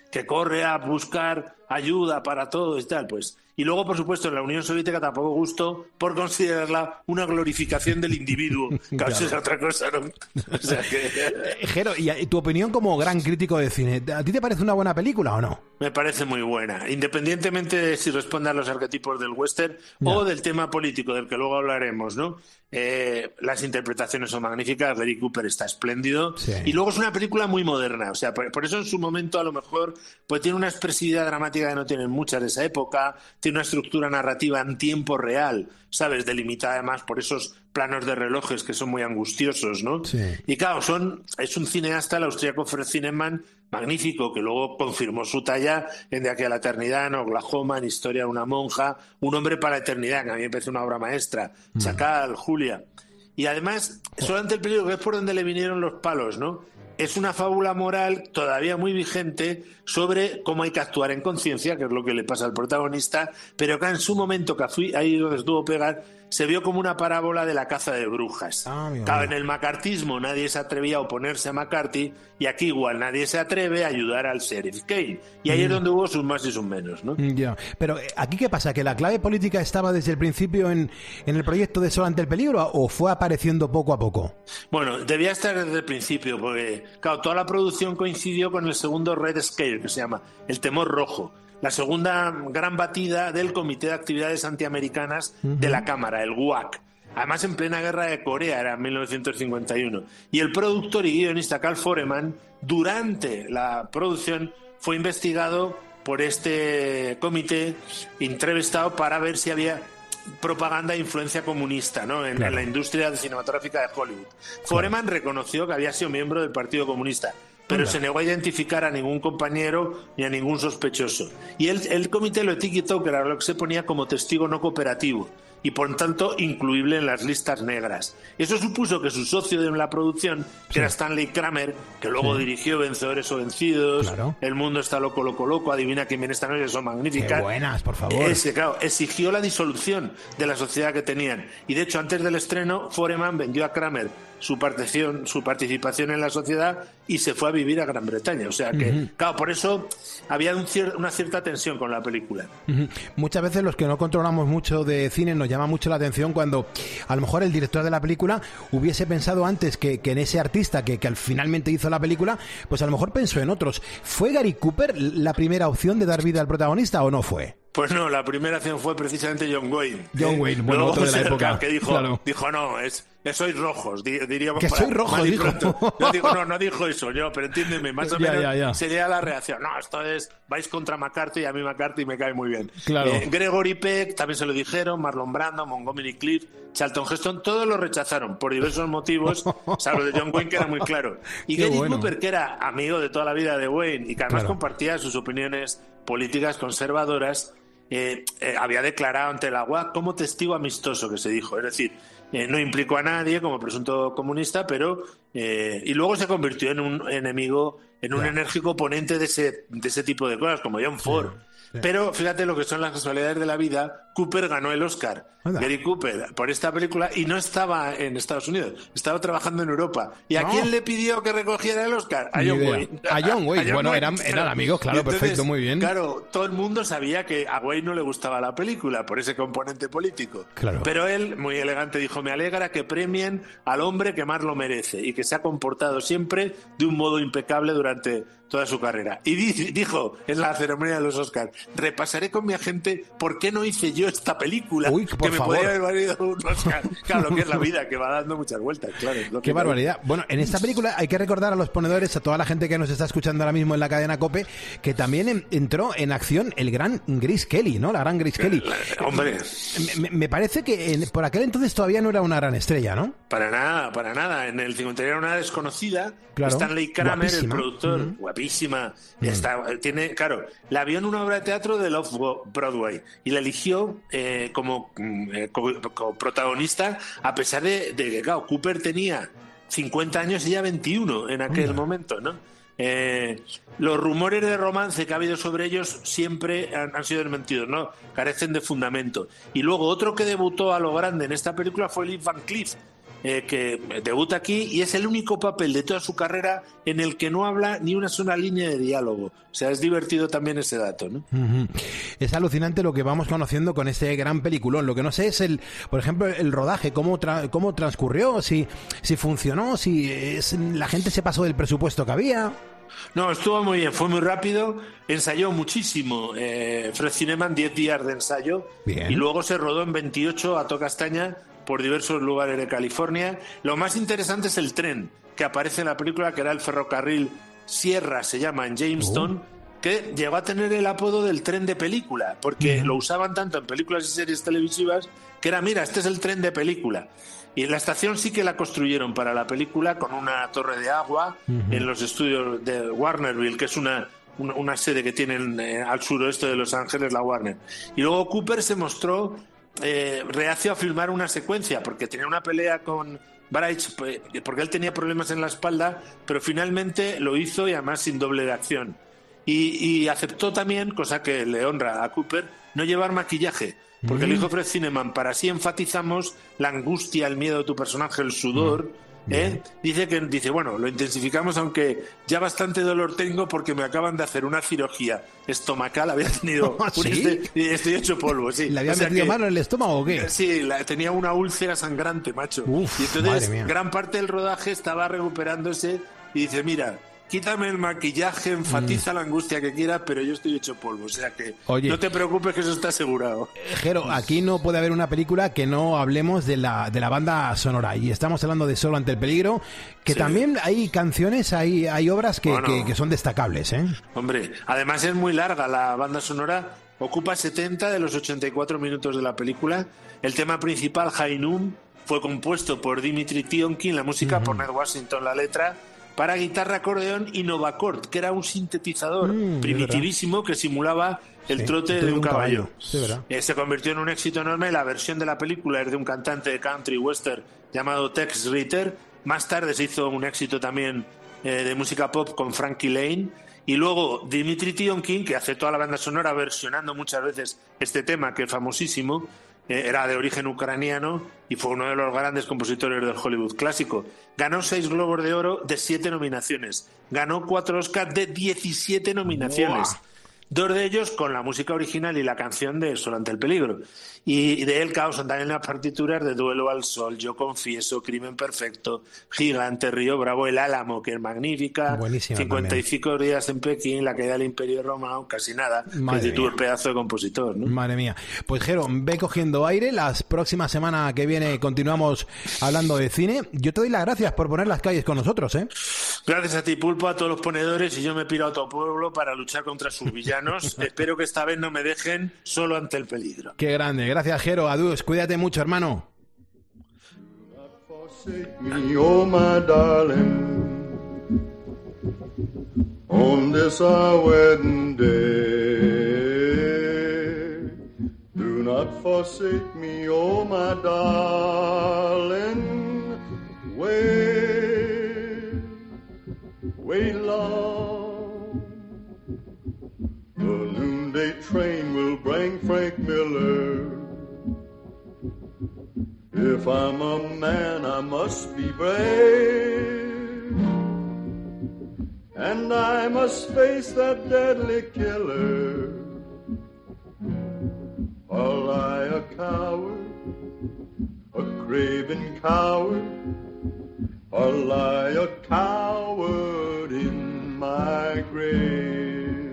Speaker 24: que corre a buscar ayuda para todo y tal, pues. Y luego, por supuesto, en la Unión Soviética tampoco gustó por considerarla una glorificación del individuo. Claro, eso es otra cosa, ¿no? O sea que...
Speaker 11: Jero, ¿y tu opinión como gran crítico de cine? ¿A ti te parece una buena película o no?
Speaker 24: Me parece muy buena, independientemente de si responde a los arquetipos del western no. o del tema político, del que luego hablaremos, ¿no? Eh, las interpretaciones son magníficas, Gary Cooper está espléndido, sí. y luego es una película muy moderna, o sea, por, por eso en su momento a lo mejor pues tiene una expresividad dramática que no tienen muchas de esa época, tiene una estructura narrativa en tiempo real, ¿sabes? Delimitada además por esos planos de relojes que son muy angustiosos, ¿no? Sí. Y claro, son, es un cineasta, el austríaco Fred Zinnemann, magnífico, que luego confirmó su talla en De aquí a la eternidad, en Oklahoma, en Historia de una monja, Un hombre para la eternidad, que a mí me parece una obra maestra, mm. Chacal, Julia. Y además, solamente el peligro, que es por donde le vinieron los palos, ¿no? Es una fábula moral todavía muy vigente sobre cómo hay que actuar en conciencia, que es lo que le pasa al protagonista, pero que en su momento, que fui ahí donde estuvo pegar, se vio como una parábola de la caza de brujas. Ah, claro, en el macartismo nadie se atrevía a oponerse a McCarthy, y aquí igual nadie se atreve a ayudar al sheriff Kane. Y ahí mm. es donde hubo sus más y sus menos, ¿no?
Speaker 11: Ya. Pero ¿aquí qué pasa? ¿Que la clave política estaba desde el principio en, en el proyecto de Sol ante el peligro o fue apareciendo poco a poco?
Speaker 24: Bueno, debía estar desde el principio, porque claro, toda la producción coincidió con el segundo Red Scare, que se llama El temor rojo. La segunda gran batida del Comité de Actividades Antiamericanas uh-huh. de la Cámara, el W A C. Además, en plena guerra de Corea, era en mil novecientos cincuenta y uno. Y el productor y guionista Carl Foreman, durante la producción, fue investigado por este comité, entrevistado para ver si había propaganda e influencia comunista, ¿no? en, claro. en la industria cinematográfica de Hollywood. Claro. Foreman reconoció que había sido miembro del Partido Comunista, pero Anda. se negó a identificar a ningún compañero ni a ningún sospechoso. Y el, el comité lo etiquetó, que era lo que se ponía como testigo no cooperativo y por tanto incluible en las listas negras. Eso supuso que su socio de la producción, que sí. era Stanley Kramer, que luego sí. dirigió Vencedores o Vencidos, claro. El mundo está loco, loco, loco, Adivina quién viene esta noche, son magníficas.
Speaker 11: Qué buenas, por favor.
Speaker 24: Ese, claro, exigió la disolución de la sociedad que tenían. Y de hecho, antes del estreno, Foreman vendió a Kramer su participación, su participación en la sociedad y se fue a vivir a Gran Bretaña. O sea que, uh-huh. claro, por eso había un cier- una cierta tensión con la película.
Speaker 11: Uh-huh. Muchas veces los que no controlamos mucho de cine nos llama mucho la atención cuando a lo mejor el director de la película hubiese pensado antes que, que en ese artista que, que finalmente hizo la película, pues a lo mejor pensó en otros. ¿Fue Gary Cooper la primera opción de dar vida al protagonista o no fue?
Speaker 24: Pues no, la primera acción fue precisamente John Wayne.
Speaker 11: John Wayne, bueno, Luego, otro de la época.
Speaker 24: Que dijo, claro. dijo no, es... Que sois rojos, diríamos.
Speaker 11: Que
Speaker 24: para,
Speaker 11: soy rojo, dijo.
Speaker 24: No, digo, no, no dijo eso yo, pero entiéndeme, más o
Speaker 11: ya,
Speaker 24: menos
Speaker 11: ya, ya.
Speaker 24: sería la reacción. No, esto es, vais contra McCarthy y a mí McCarthy me cae muy bien.
Speaker 11: Claro.
Speaker 24: Eh, Gregory Peck también se lo dijeron, Marlon Brando, Montgomery Clift, Charlton Heston, todos lo rechazaron por diversos motivos, salvo de John Wayne, que era muy claro. Y Gary bueno. Cooper, que era amigo de toda la vida de Wayne y que además claro. compartía sus opiniones políticas conservadoras, eh, eh, había declarado ante la U A C como testigo amistoso, que se dijo, es decir, Eh, no implicó a nadie como presunto comunista, pero eh, y luego se convirtió en un enemigo, en un yeah. enérgico oponente de ese, de ese tipo de cosas, como John Ford. Yeah. Yeah. Pero fíjate lo que son las casualidades de la vida. Cooper ganó el Oscar, Anda. Gary Cooper, por esta película, y no estaba en Estados Unidos, estaba trabajando en Europa. ¿Y a no. quién le pidió que recogiera el Oscar? A John Wayne.
Speaker 11: A John Wayne, bueno, Wayne. Eran, eran amigos, claro, entonces, perfecto, muy bien.
Speaker 24: Claro, todo el mundo sabía que a Wayne no le gustaba la película por ese componente político.
Speaker 11: Claro.
Speaker 24: Pero él, muy elegante, dijo: me alegra que premien al hombre que más lo merece y que se ha comportado siempre de un modo impecable durante toda su carrera. Y di- dijo en la ceremonia de los Oscars: repasaré con mi agente por qué no hice yo esta película.
Speaker 11: Uy, por
Speaker 24: que me
Speaker 11: favor.
Speaker 24: podría haber valido un Oscar. Claro, lo que es la vida, que va dando muchas vueltas, claro.
Speaker 11: Qué barbaridad. Bueno, en esta película hay que recordar a los ponedores, a toda la gente que nos está escuchando ahora mismo en la cadena COPE, que también en, entró en acción el gran Grace Kelly, ¿no? La gran Grace Kelly.
Speaker 24: Hombre.
Speaker 11: Me, me parece que en, por aquel entonces todavía no era una gran estrella, ¿no?
Speaker 24: Para nada, para nada. En el cincuenta era una desconocida.
Speaker 11: Claro.
Speaker 24: Stanley Kramer,
Speaker 11: Guapísima.
Speaker 24: el productor,
Speaker 11: Uh-huh.
Speaker 24: guapísima.
Speaker 11: Uh-huh.
Speaker 24: Está, tiene, claro, la vio en una obra de teatro de Off-Broadway y la eligió eh, como, eh, como, como protagonista, a pesar de, de que, claro, Cooper tenía cincuenta años y ella veintiuno en aquel uh-huh. momento, ¿no? Eh, los rumores de romance que ha habido sobre ellos siempre han, han sido desmentidos, ¿no? Carecen de fundamento. Y luego otro que debutó a lo grande en esta película fue Lee Van Cleef, eh, que debuta aquí y es el único papel de toda su carrera en el que no habla ni una sola línea de diálogo. O sea, es divertido también ese dato, ¿no?
Speaker 11: Uh-huh. Es alucinante lo que vamos conociendo con este gran peliculón. Lo que no sé es, el, por ejemplo, el rodaje, cómo, tra- cómo transcurrió, si, si funcionó, si es, la gente se pasó del presupuesto que había.
Speaker 24: No, estuvo muy bien, fue muy rápido, ensayó muchísimo eh, Fred Zinnemann, diez días de ensayo,
Speaker 11: bien.
Speaker 24: Y luego se rodó en veintiocho a toda castaña por diversos lugares de California. Lo más interesante es el tren que aparece en la película, que era el ferrocarril Sierra, se llama, en Jamestown, uh. que llegó a tener el apodo del tren de película, porque uh-huh. lo usaban tanto en películas y series televisivas que era, mira, este es el tren de película. Y la estación sí que la construyeron para la película con una torre de agua uh-huh. en los estudios de Warnerville, que es una, una, una sede que tienen eh, al suroeste de Los Ángeles, la Warner. Y luego Cooper se mostró eh, reacio a filmar una secuencia, porque tenía una pelea con Bright, porque él tenía problemas en la espalda, pero finalmente lo hizo y además sin doble de acción. Y, y aceptó también, cosa que le honra a Cooper, no llevar maquillaje. Porque mm. el hijo Fred Zinnemann, para así enfatizamos la angustia, el miedo de tu personaje, el sudor, mm. ¿eh? dice que dice bueno, lo intensificamos, aunque ya bastante dolor tengo porque me acaban de hacer una cirugía estomacal, había tenido
Speaker 11: ¿Ah,
Speaker 24: un
Speaker 11: ¿sí?
Speaker 24: este, estoy hecho polvo, sí.
Speaker 11: ¿Le había
Speaker 24: o sea
Speaker 11: metido
Speaker 24: que,
Speaker 11: mano en el estómago o qué?
Speaker 24: Sí, la, tenía una úlcera sangrante, macho.
Speaker 11: Uf,
Speaker 24: y entonces
Speaker 11: madre mía.
Speaker 24: gran parte del rodaje estaba recuperándose y dice, mira, quítame el maquillaje, enfatiza mm. la angustia que quieras, pero yo estoy hecho polvo, o sea que Oye, no te preocupes que eso está asegurado.
Speaker 11: Jero, aquí no puede haber una película que no hablemos de la, de la banda sonora, y estamos hablando de Solo ante el peligro, que sí. también hay canciones, hay, hay obras que, bueno, que, que son destacables, ¿eh?
Speaker 24: Hombre, además es muy larga la banda sonora, ocupa setenta de los ochenta y cuatro minutos de la película. El tema principal, High Noon, fue compuesto por Dimitri Tionkin, la música uh-huh. por Ned Washington, la letra, para guitarra, acordeón y Novacord, que era un sintetizador mm, primitivísimo que simulaba el sí, trote de un caballo. caballo. Sí, eh, se convirtió en un éxito enorme. La versión de la película es de un cantante de country western llamado Tex Ritter. Más tarde se hizo un éxito también eh, de música pop con Frankie Lane. Y luego Dimitri Tionkin, que hace toda la banda sonora versionando muchas veces este tema, que es famosísimo, eh, era de origen ucraniano y fue uno de los grandes compositores del Hollywood clásico. Ganó seis Globos de Oro de siete nominaciones. Ganó cuatro Oscars de diecisiete nominaciones. ¡Buah! Dos de ellos con la música original y la canción de Solo ante el peligro. Y de él causan también las partituras de Duelo al Sol, Yo confieso, Crimen perfecto, Gigante, Río Bravo, El Álamo, que es magnífica,
Speaker 11: buenísima,
Speaker 24: cincuenta y cinco también. Días en Pekín, La caída del Imperio Romano, casi nada. Que tú el pedazo de compositor, ¿no?
Speaker 11: Madre mía. Pues Jero, ve cogiendo aire. Las próximas semanas que viene continuamos hablando de cine. Yo te doy las gracias por poner las calles con nosotros, ¿eh?
Speaker 24: Gracias a ti, Pulpo, a todos los ponedores, y yo me piro a otro pueblo para luchar contra sus villanos. Espero que esta vez no me dejen solo ante el peligro.
Speaker 11: Qué grande. Gracias, Jero. Adiós. Cuídate mucho, hermano.
Speaker 6: Oh, my darling, on this our wedding day, do not forsake me, oh, my darling, wait, wait long, the noonday train will bring Frank Miller. If I'm a man, I must be brave, and I must face that deadly killer, or I a coward, a craven coward, or lie a coward in my grave.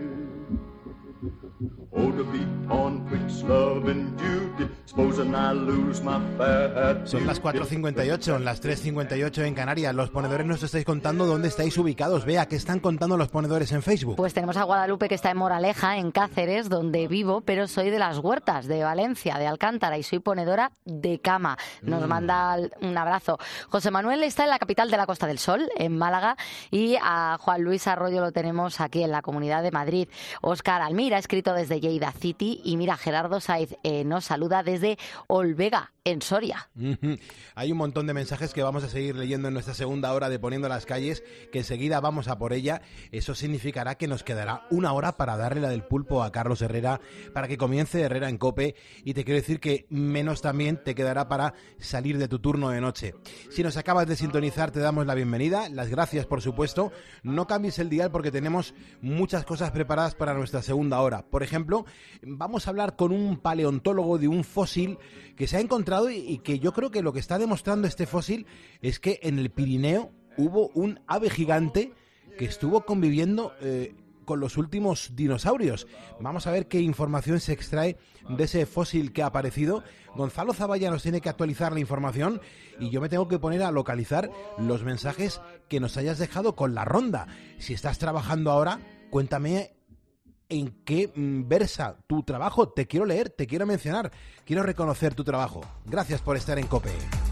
Speaker 6: Oh, to be on Quick's love and duty, supposing I lose my fat.
Speaker 11: Son las cuatro cincuenta y ocho, las tres cincuenta y ocho en Canarias. Los ponedores nos estáis contando dónde estáis ubicados. Vea, ¿qué están contando los ponedores en Facebook?
Speaker 12: Pues tenemos a Guadalupe, que está en Moraleja, en Cáceres, donde vivo, pero soy de Las Huertas, de Valencia, de Alcántara, y soy ponedora de cama. Nos mm. manda un abrazo. José Manuel está en la capital de la Costa del Sol, en Málaga, y a Juan Luis Arroyo lo tenemos aquí en la Comunidad de Madrid. Óscar Almira, escrito desde Lleida City, y mira, Gerardo Saiz eh, nos saluda desde Olvega, en Soria.
Speaker 11: Uh-huh. Hay un montón de mensajes que vamos a seguir leyendo en nuestra segunda hora de Poniendo las Calles, que enseguida vamos a por ella. Eso significará que nos quedará una hora para darle la del pulpo a Carlos Herrera, para que comience Herrera en COPE, y te quiero decir que menos también te quedará para salir de tu turno de noche. Si nos acabas de sintonizar, te damos la bienvenida, las gracias por supuesto. No cambies el dial porque tenemos muchas cosas preparadas para nuestra segunda hora. Por ejemplo, vamos a hablar con un paleontólogo de un fósil que se ha encontrado y que yo creo que lo que está demostrando este fósil es que en el Pirineo hubo un ave gigante que estuvo conviviendo eh, con los últimos dinosaurios. Vamos a ver qué información se extrae de ese fósil que ha aparecido. Gonzalo Zavalla nos tiene que actualizar la información y yo me tengo que poner a localizar los mensajes que nos hayas dejado con la ronda. Si estás trabajando ahora, cuéntame en qué versa tu trabajo. Te quiero leer, te quiero mencionar, quiero reconocer tu trabajo. Gracias por estar en COPE.